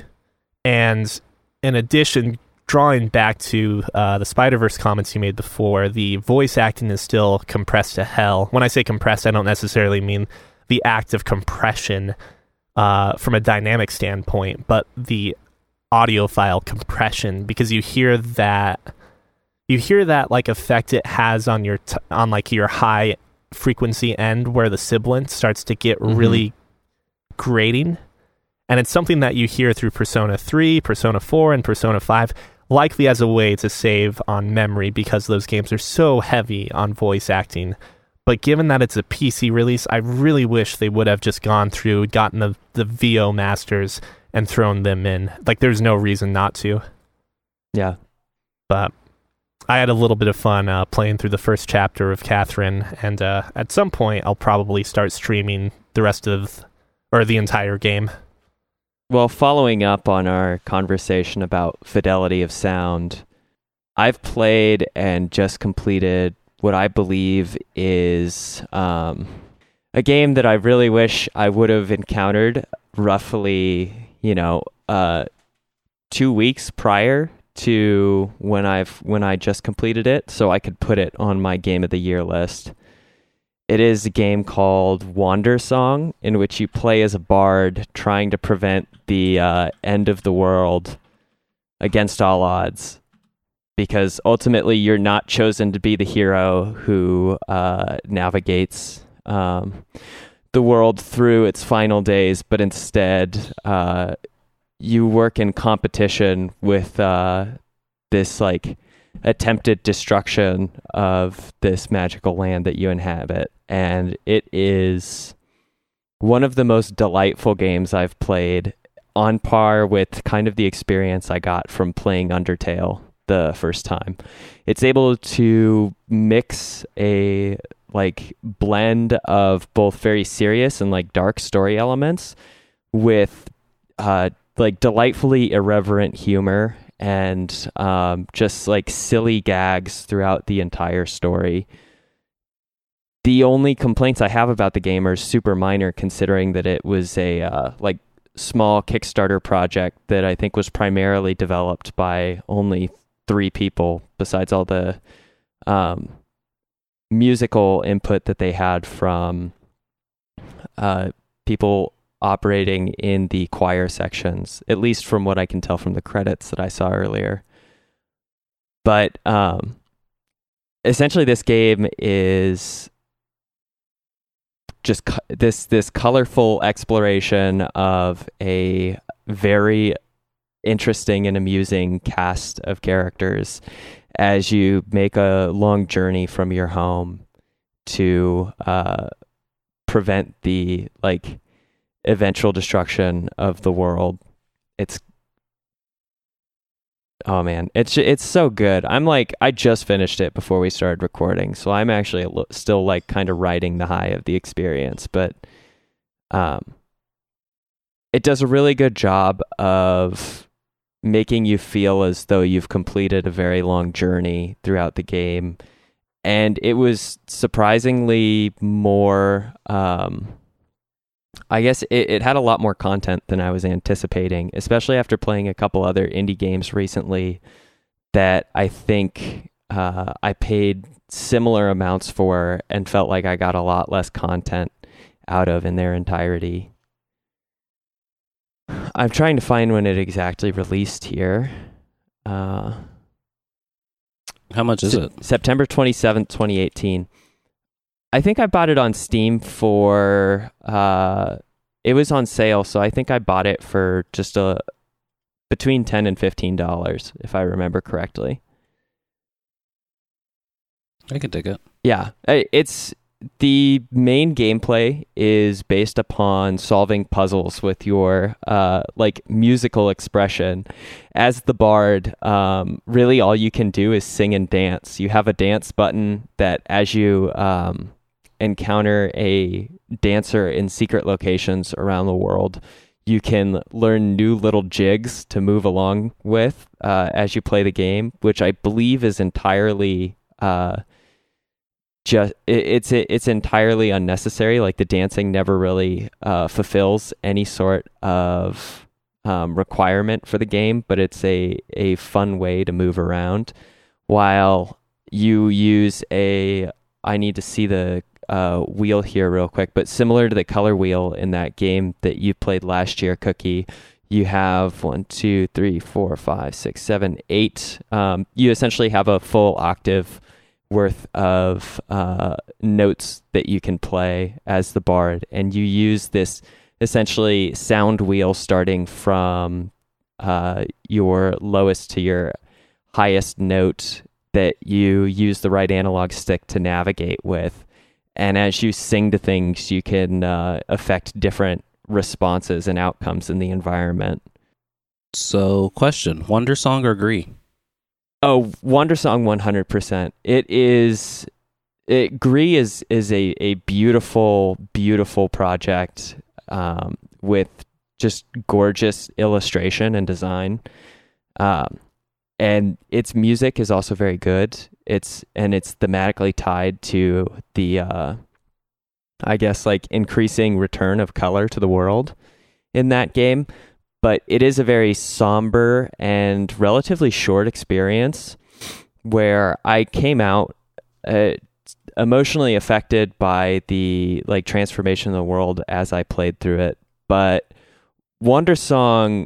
And in addition, drawing back to uh, the Spider-Verse comments you made before, the voice acting is still compressed to hell. When I say compressed, I don't necessarily mean the act of compression uh, from a dynamic standpoint, but the audiophile compression, because you hear that you hear that like effect it has on your t- on like your high frequency end where the sibilant starts to get mm-hmm. really grating. And it's something that you hear through Persona three, Persona four, and Persona five, likely as a way to save on memory because those games are so heavy on voice acting. But given that it's a P C release, I really wish they would have just gone through, gotten the, the V O masters, and thrown them in. Like, there's no reason not to. Yeah. But I had a little bit of fun uh, playing through the first chapter of Catherine, and uh, at some point I'll probably start streaming the rest of, or the entire game. Well, following up on our conversation about fidelity of sound, I've played and just completed what I believe is um, a game that I really wish I would have encountered roughly, you know, uh, two weeks prior to when I've when I just completed it, so I could put it on my Game of the Year list. It is a game called Wandersong, in which you play as a bard trying to prevent the uh, end of the world against all odds. Because ultimately you're not chosen to be the hero who uh, navigates um, the world through its final days, but instead uh, you work in competition with uh, this like attempted destruction of this magical land that you inhabit. And it is one of the most delightful games I've played, on par with kind of the experience I got from playing Undertale the first time. It's able to mix a like blend of both very serious and like dark story elements with uh, like delightfully irreverent humor and um, just like silly gags throughout the entire story. The only complaints I have about the game are super minor, considering that it was a uh, like small Kickstarter project that I think was primarily developed by only three people, besides all the um, musical input that they had from uh, people operating in the choir sections, at least from what I can tell from the credits that I saw earlier. But um, essentially this game is just co- this this colorful exploration of a very interesting and amusing cast of characters as you make a long journey from your home to uh, prevent the like eventual destruction of the world. It's oh man, it's it's so good. I'm like I just finished it before we started recording, so I'm actually lo- still like kind of riding the high of the experience, but um, it does a really good job of making you feel as though you've completed a very long journey throughout the game. And it was surprisingly more, um, I guess it, it had a lot more content than I was anticipating, especially after playing a couple other indie games recently that I think uh, I paid similar amounts for and felt like I got a lot less content out of in their entirety. I'm trying to find when it exactly released here. Uh, How much is Se- it? September twenty-seventh, twenty eighteen. I think I bought it on Steam for, uh, it was on sale, so I think I bought it for just a between ten and fifteen dollars, if I remember correctly. I could dig it. Yeah, I- it's the main gameplay is based upon solving puzzles with your uh, like musical expression. As the bard, um, really all you can do is sing and dance. You have a dance button that as you um, encounter a dancer in secret locations around the world, you can learn new little jigs to move along with uh, as you play the game, which I believe is entirely uh, just it, it's it, it's entirely unnecessary. Like the dancing never really uh, fulfills any sort of um, requirement for the game, but it's a a fun way to move around while you use a. I need to see the uh, wheel here real quick, but similar to the color wheel in that game that you played last year, Cookie, you have one, two, three, four, five, six, seven, eight. Um, you essentially have a full octave worth of uh, notes that you can play as the bard, and you use this essentially sound wheel starting from uh, your lowest to your highest note that you use the right analog stick to navigate with. And as you sing to things, you can uh, affect different responses and outcomes in the environment. So, question, Wonder Song or Gree? Oh, Wonder Song one hundred percent. It is, it, Gree is, is a, a beautiful, beautiful project um, with just gorgeous illustration and design. Um, and its music is also very good. It's, and it's thematically tied to the, uh, I guess, like increasing return of color to the world in that game. But it is a very somber and relatively short experience where I came out uh, emotionally affected by the like transformation of the world as I played through it. But Wonder Song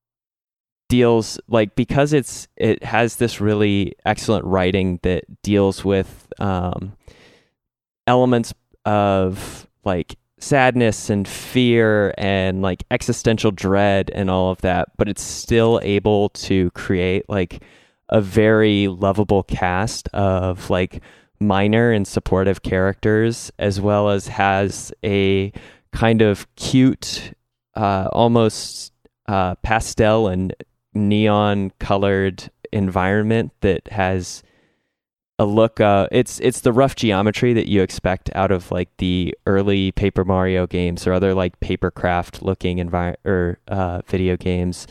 deals like because it's it has this really excellent writing that deals with um, elements of like sadness and fear and like existential dread and all of that, but it's still able to create like a very lovable cast of like minor and supportive characters, as well as has a kind of cute uh almost uh pastel and neon colored environment that has a look, uh, it's it's the rough geometry that you expect out of like the early Paper Mario games or other like papercraft looking envi- or uh, video games.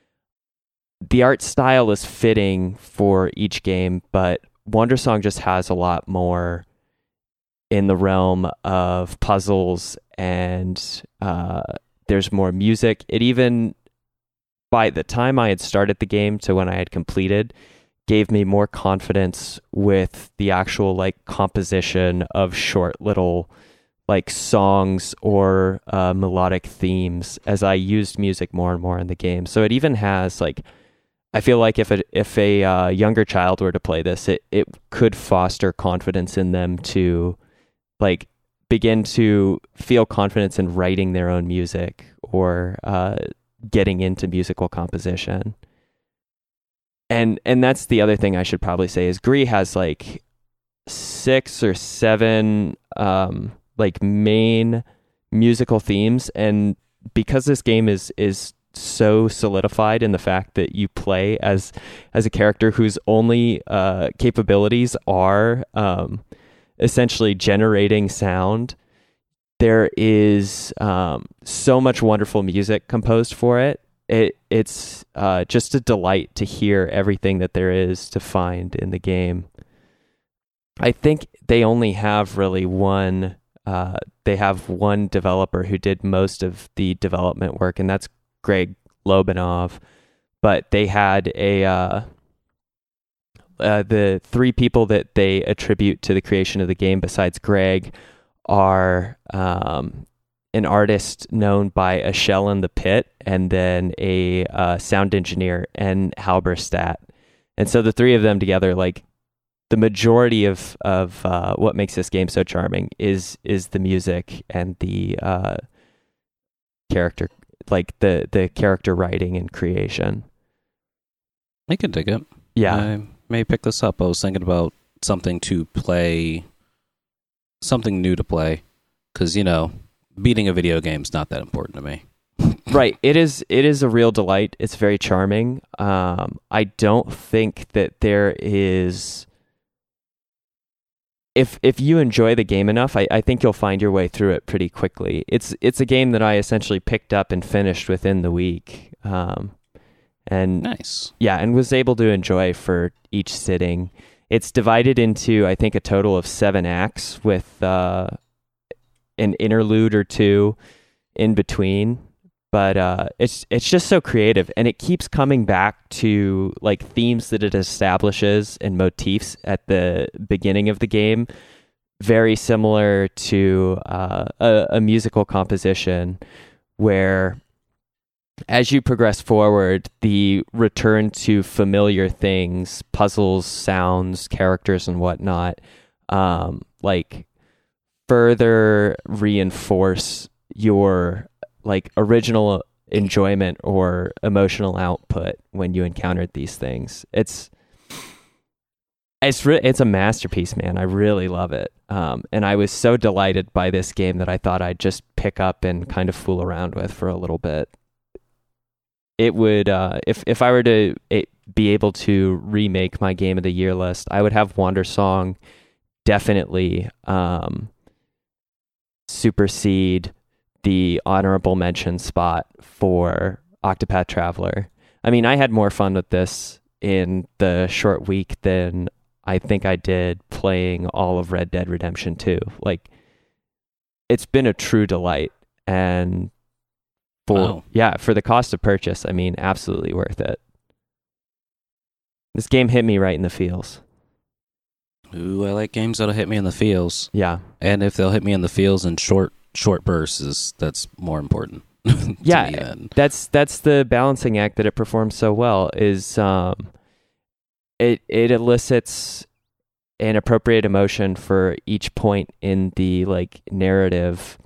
The art style is fitting for each game, but Wonder Song just has a lot more in the realm of puzzles, and uh, there's more music. It even, by the time I had started the game to when I had completed, gave me more confidence with the actual like composition of short little like songs or uh, melodic themes as I used music more and more in the game. So it even has like, I feel like if a, if a uh, younger child were to play this, it, it could foster confidence in them to like begin to feel confidence in writing their own music or uh, getting into musical composition. And and that's the other thing I should probably say is Gree has like six or seven um, like main musical themes, and because this game is is so solidified in the fact that you play as as a character whose only uh, capabilities are um, essentially generating sound, there is um, so much wonderful music composed for it. It it's uh, just a delight to hear everything that there is to find in the game. I think they only have really one. Uh, they have one developer who did most of the development work, and that's Greg Lobanov. But they had a uh, uh, the three people that they attribute to the creation of the game, besides Greg, are um, an artist known by A Shell in the Pit, and then a uh, sound engineer, and Halberstadt. And so the three of them together, like the majority of of uh, what makes this game so charming is is the music and the uh, character, like the the character writing and creation. I can dig it. Yeah, I may pick this up. I was thinking about something to play, something new to play, because, you know, beating a video game is not that important to me. Right. It is it is a real delight. It's very charming. Um, I don't think that there is... If if you enjoy the game enough, I, I think you'll find your way through it pretty quickly. It's it's a game that I essentially picked up and finished within the week. Um, and Nice. Yeah, and was able to enjoy for each sitting. It's divided into, I think, a total of seven acts with uh, an interlude or two in between. But uh, it's it's just so creative, and it keeps coming back to like themes that it establishes and motifs at the beginning of the game, very similar to uh, a, a musical composition where, as you progress forward, the return to familiar things, puzzles, sounds, characters, and whatnot, um, like further reinforce your like original enjoyment or emotional output when you encountered these things. It's it's re- it's a masterpiece, man. I really love it. Um, and I was so delighted by this game that I thought I'd just pick up and kind of fool around with for a little bit. It would, uh, if if I were to it, be able to remake my Game of the Year list, I would have Wandersong definitely um, supersede the honorable mention spot for Octopath Traveler. I mean, I had more fun with this in the short week than I think I did playing all of Red Dead Redemption two. Like, it's been a true delight, and for Wow. yeah, for the cost of purchase, I mean, absolutely worth it. This game hit me right in the feels. Ooh, I like games that'll hit me in the feels. Yeah. And if they'll hit me in the feels in short short bursts, is that's more important. to Yeah, me than- that's that's the balancing act that it performs so well. Is um, it it elicits an appropriate emotion for each point in the like narrative,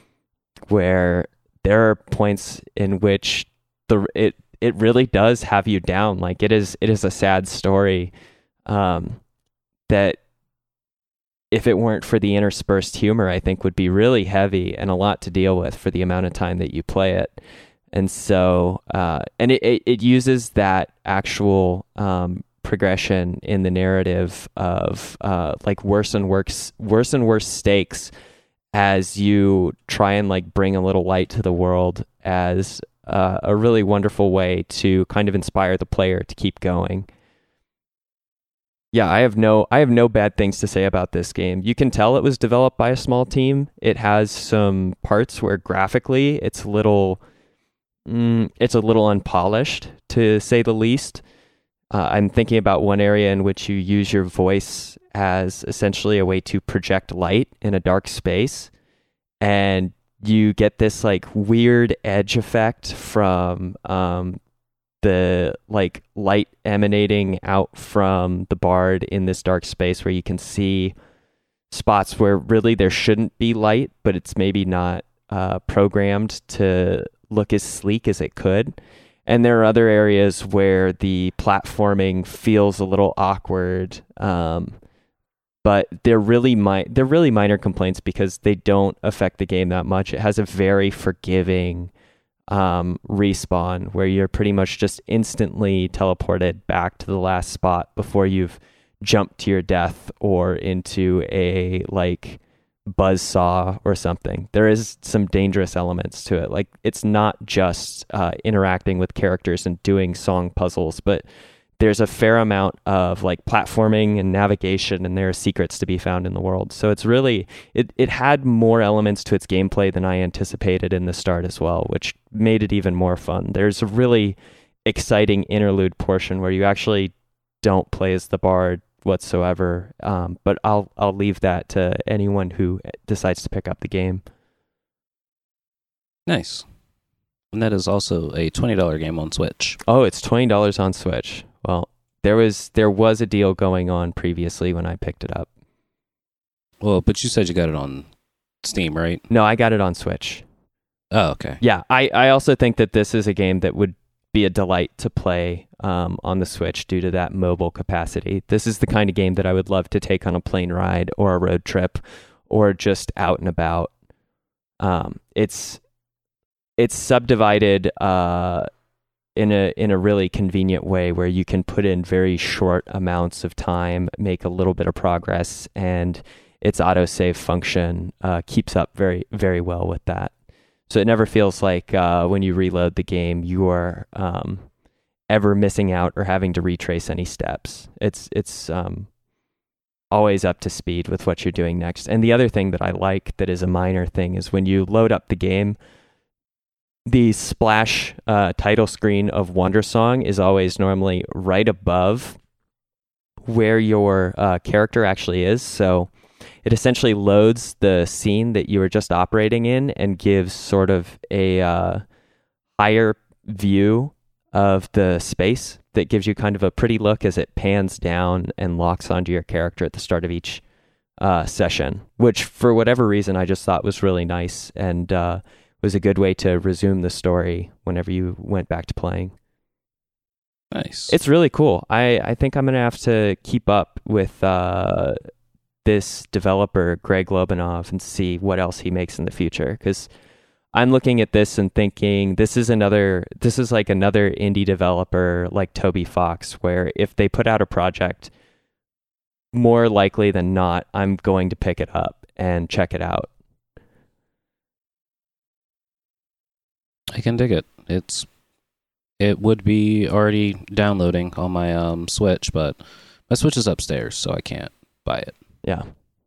where there are points in which the it it really does have you down. Like it is it is a sad story, um, that if it weren't for the interspersed humor, I think would be really heavy and a lot to deal with for the amount of time that you play it. And so, uh, and it, it, it uses that actual um, progression in the narrative of uh, like worse and worse, worse and worse stakes as you try and like bring a little light to the world as uh, a really wonderful way to kind of inspire the player to keep going. Yeah, I have no I have no bad things to say about this game. You can tell it was developed by a small team. It has some parts where graphically it's a little mm, it's a little unpolished, to say the least. Uh, I'm thinking about one area in which you use your voice as essentially a way to project light in a dark space, and you get this like weird edge effect from um, the like light emanating out from the bard in this dark space where you can see spots where really there shouldn't be light, but it's maybe not uh, programmed to look as sleek as it could. And there are other areas where the platforming feels a little awkward, um, but they're really mi- they're really minor complaints because they don't affect the game that much. It has a very forgiving um, respawn where you're pretty much just instantly teleported back to the last spot before you've jumped to your death or into a like buzzsaw or something. There is some dangerous elements to it. Like it's not just uh, interacting with characters and doing song puzzles, but there's a fair amount of like platforming and navigation, and there are secrets to be found in the world. So it's really, it, it had more elements to its gameplay than I anticipated in the start as well, which made it even more fun. There's a really exciting interlude portion where you actually don't play as the bard whatsoever, um, but I'll I'll leave that to anyone who decides to pick up the game. Nice. And that is also a twenty dollars game on Switch. Oh, it's twenty dollars on Switch. Well, there was there was a deal going on previously when I picked it up. Well, but you said you got it on Steam, right? No, I got it on Switch. Oh, okay. Yeah, I, I also think that this is a game that would be a delight to play um, on the Switch due to that mobile capacity. This is the kind of game that I would love to take on a plane ride or a road trip or just out and about. Um, it's it's subdivided uh, in a in a really convenient way where you can put in very short amounts of time, make a little bit of progress, and its autosave function uh, keeps up very, very well with that. So it never feels like uh, when you reload the game, you are um, ever missing out or having to retrace any steps. It's it's um, always up to speed with what you're doing next. And the other thing that I like that is a minor thing is when you load up the game, the splash uh, title screen of Wondersong is always normally right above where your uh, character actually is. So it essentially loads the scene that you were just operating in and gives sort of a uh, higher view of the space that gives you kind of a pretty look as it pans down and locks onto your character at the start of each uh, session, which for whatever reason I just thought was really nice and uh, was a good way to resume the story whenever you went back to playing. Nice. It's really cool. I, I think I'm going to have to keep up with uh, this developer, Greg Lobanov, and see what else he makes in the future. Because I'm looking at this and thinking this is another, this is like another indie developer like Toby Fox, where if they put out a project, more likely than not, I'm going to pick it up and check it out. I can dig it. It's it would be already downloading on my um Switch, but my Switch is upstairs, so I can't buy it. Yeah.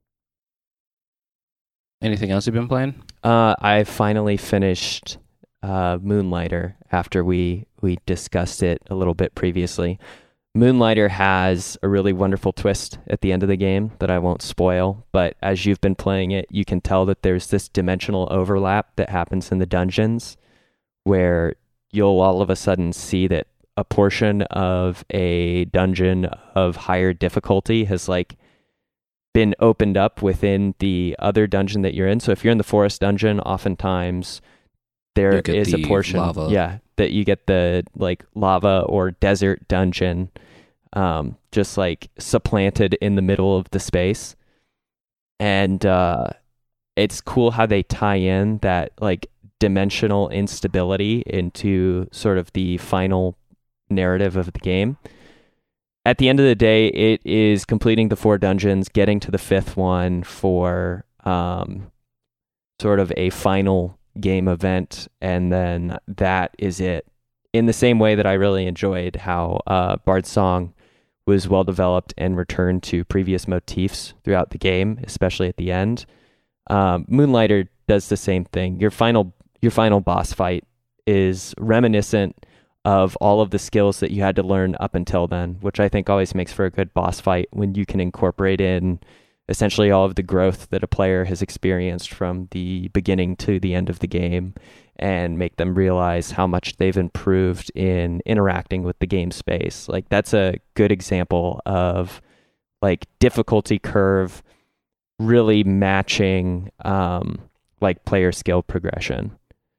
Anything else you've been playing? Uh, I finally finished uh, Moonlighter after we we discussed it a little bit previously. Moonlighter has a really wonderful twist at the end of the game that I won't spoil, but as you've been playing it, you can tell that there's this dimensional overlap that happens in the dungeons where you'll all of a sudden see that a portion of a dungeon of higher difficulty has like been opened up within the other dungeon that you're in. So if you're in the forest dungeon, oftentimes there is a portion lava. yeah, that you get the like lava or desert dungeon um, just like supplanted in the middle of the space. And uh, it's cool how they tie in that like dimensional instability into sort of the final narrative of the game. At the end of the day, it is completing the four dungeons, getting to the fifth one for um, sort of a final game event, and then that is it. In the same way that I really enjoyed how uh, Bard's Song was well developed and returned to previous motifs throughout the game, especially at the end. Um, Moonlighter does the same thing. Your final your final boss fight is reminiscent of all of the skills that you had to learn up until then, which I think always makes for a good boss fight when you can incorporate in essentially all of the growth that a player has experienced from the beginning to the end of the game and make them realize how much they've improved in interacting with the game space. Like that's a good example of like difficulty curve really matching um, like player skill progression.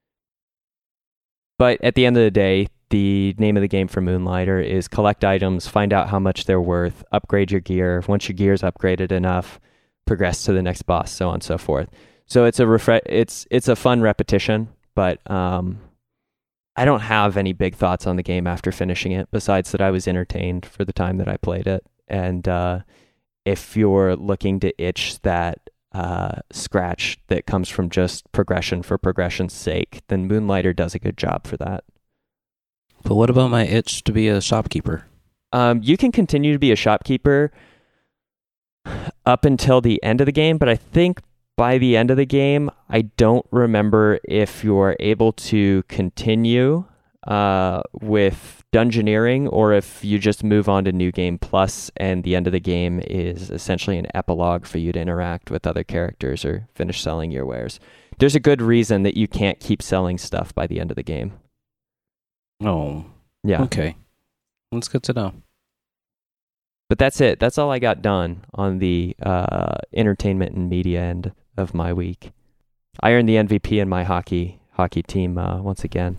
But at the end of the day, the name of the game for Moonlighter is collect items, find out how much they're worth, upgrade your gear. Once your gear's upgraded enough, progress to the next boss, so on and so forth. So it's a refre- it's it's a fun repetition, but um, I don't have any big thoughts on the game after finishing it, besides that I was entertained for the time that I played it. And uh, if you're looking to itch that uh, scratch that comes from just progression for progression's sake, then Moonlighter does a good job for that. But what about my itch to be a shopkeeper? Um, you can continue to be a shopkeeper up until the end of the game, but I think by the end of the game, I don't remember if you're able to continue uh, with dungeoneering or if you just move on to New Game Plus and the end of the game is essentially an epilogue for you to interact with other characters or finish selling your wares. there's a good reason that you can't keep selling stuff by the end of the game. Oh. Yeah. Okay. That's good to know. But that's it. That's all I got done on the uh, entertainment and media end of my week. I earned the M V P in my hockey hockey team uh, once again.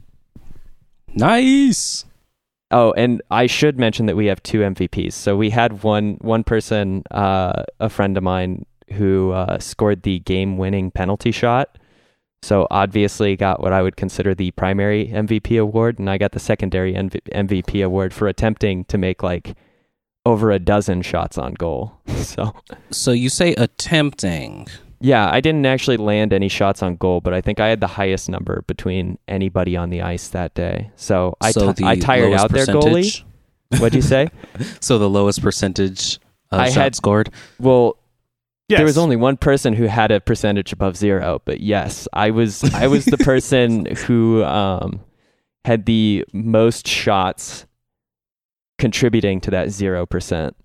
Nice. Oh, and I should mention that we have two M V Ps. So we had one one person, uh, a friend of mine, who uh, scored the game-winning penalty shot. So obviously got what I would consider the primary M V P award, and I got the secondary M V P award for attempting to make like over a dozen shots on goal. So, so you say attempting. Yeah, I didn't actually land any shots on goal, but I think I had the highest number between anybody on the ice that day. So I, so t- I tired out their goalie. What'd you say? So the lowest percentage of I shots had, scored? Well, yes. There was only one person who had a percentage above zero, but yes, I was I was the person who um, had the most shots contributing to that zero percent.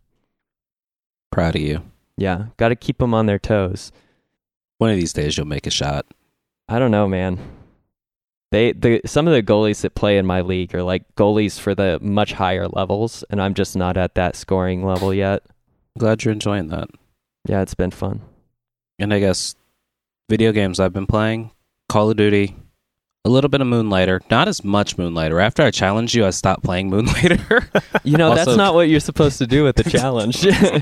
Proud of you. Yeah, got to keep them on their toes. One of these days you'll make a shot. I don't know, man. They the some of the goalies that play in my league are like goalies for the much higher levels, and I'm just not at that scoring level yet. Glad you're enjoying that. Yeah, it's been fun. And I guess video games I've been playing, Call of Duty, a little bit of Moonlighter, not as much Moonlighter. After I challenged you, I stopped playing Moonlighter. You know, also, that's not what you're supposed to do with the challenge.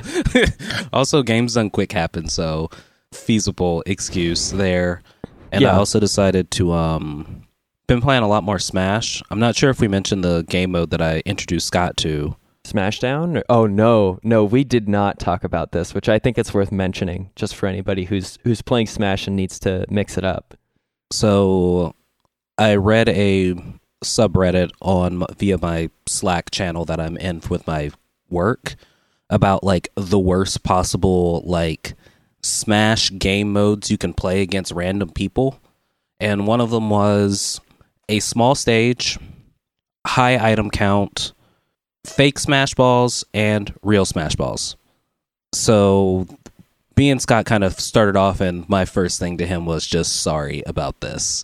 Also, games done quick happen, so feasible excuse there. And yeah. I also decided to um been playing a lot more Smash. I'm not sure if we mentioned the game mode that I introduced Scott to. Smashdown? Oh no, no, we did not talk about this, which I think it's worth mentioning just for anybody who's who's playing Smash and needs to mix it up. So I read a subreddit on via my Slack channel that I'm in with my work about like the worst possible like Smash game modes you can play against random people, and one of them was a small stage, high item count, fake Smash Balls, and real Smash Balls. So me and Scott kind of started off, and my first thing to him was just sorry about this.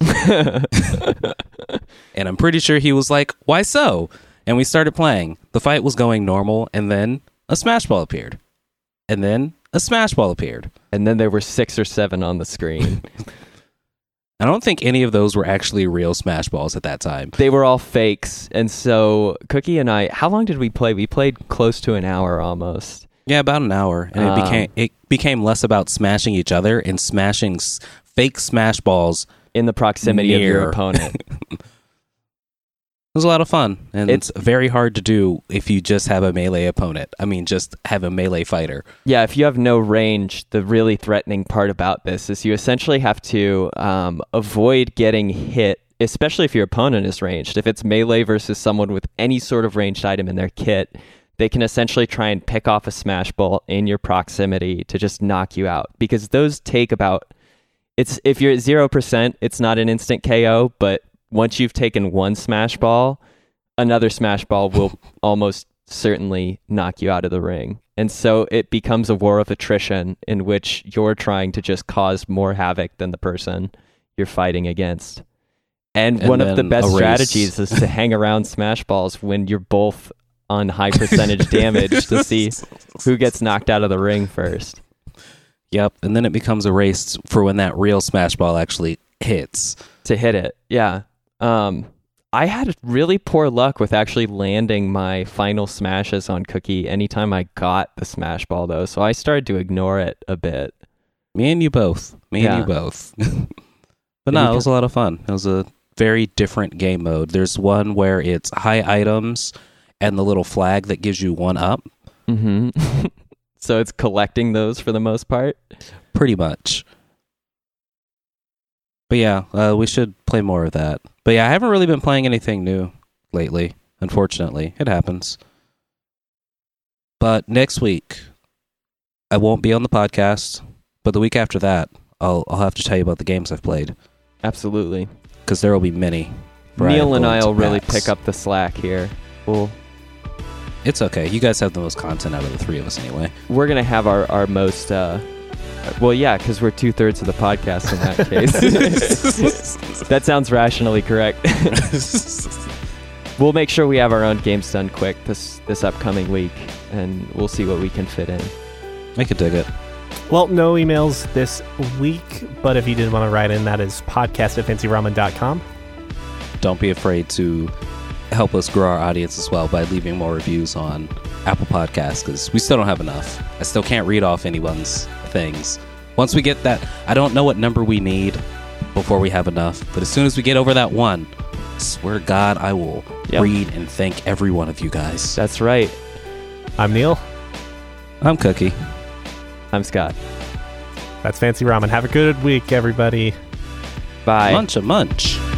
And I'm pretty sure he was like, why so? And we started playing. The fight was going normal, and then a Smash Ball appeared. And then a Smash Ball appeared. And then there were six or seven on the screen. I don't think any of those were actually real Smash Balls at that time. They were all fakes. And so Cookie and I, how long did we play? We played close to an hour almost. Yeah, about an hour. And Um, it became it became less about smashing each other and smashing s- fake Smash Balls in the proximity of your near. opponent. It was a lot of fun, and It's- it's very hard to do if you just have a melee opponent. I mean, just have a melee fighter. Yeah, if you have no range, the really threatening part about this is you essentially have to um, avoid getting hit, especially if your opponent is ranged. If it's melee versus someone with any sort of ranged item in their kit, they can essentially try and pick off a Smash Ball in your proximity to just knock you out. Because those take about... It's if you're at zero percent, it's not an instant K O, but once you've taken one Smash Ball, another Smash Ball will almost certainly knock you out of the ring. And so it becomes a war of attrition in which you're trying to just cause more havoc than the person you're fighting against. And, And one of the then best a race. strategies is to hang around Smash Balls when you're both on high percentage damage to see who gets knocked out of the ring first. Yep, and then it becomes a race for when that real Smash Ball actually hits. To hit it, yeah. Um, I had really poor luck with actually landing my final smashes on Cookie anytime I got the Smash Ball, though, so I started to ignore it a bit. Me and you both. Me Yeah. and you both. But no, it was a lot of fun. It was a very different game mode. There's one where it's high items and the little flag that gives you one up. Mm-hmm. So it's collecting those for the most part? Pretty much. But yeah, uh, we should play more of that. But yeah, I haven't really been playing anything new lately, unfortunately. It happens. But next week, I won't be on the podcast, but the week after that, I'll I'll have to tell you about the games I've played. Absolutely. Because there will be many. Neil and I will really Max. pick up the slack here. We'll, It's okay. You guys have the most content out of the three of us anyway. we're going to have our, our most uh, Well, yeah, because we're two thirds of the podcast in that case. That sounds rationally correct. We'll make sure we have our own games done quick this this upcoming week, and we'll see what we can fit in. I could dig it. Well, no emails this week, but if you did want to write in, that is podcast at fancy ramen dot com. Don't be afraid to help us grow our audience as well by leaving more reviews on Apple Podcasts, because we still don't have enough. I still can't read off anyone's things. Once we get that, I don't know what number we need before we have enough, but as soon as we get over that one, I swear to God, I will yep. read and thank every one of you guys. That's right. I'm Neil. I'm Cookie. I'm Scott. That's Fancy Ramen. Have a good week, everybody. Bye. Munch a munch.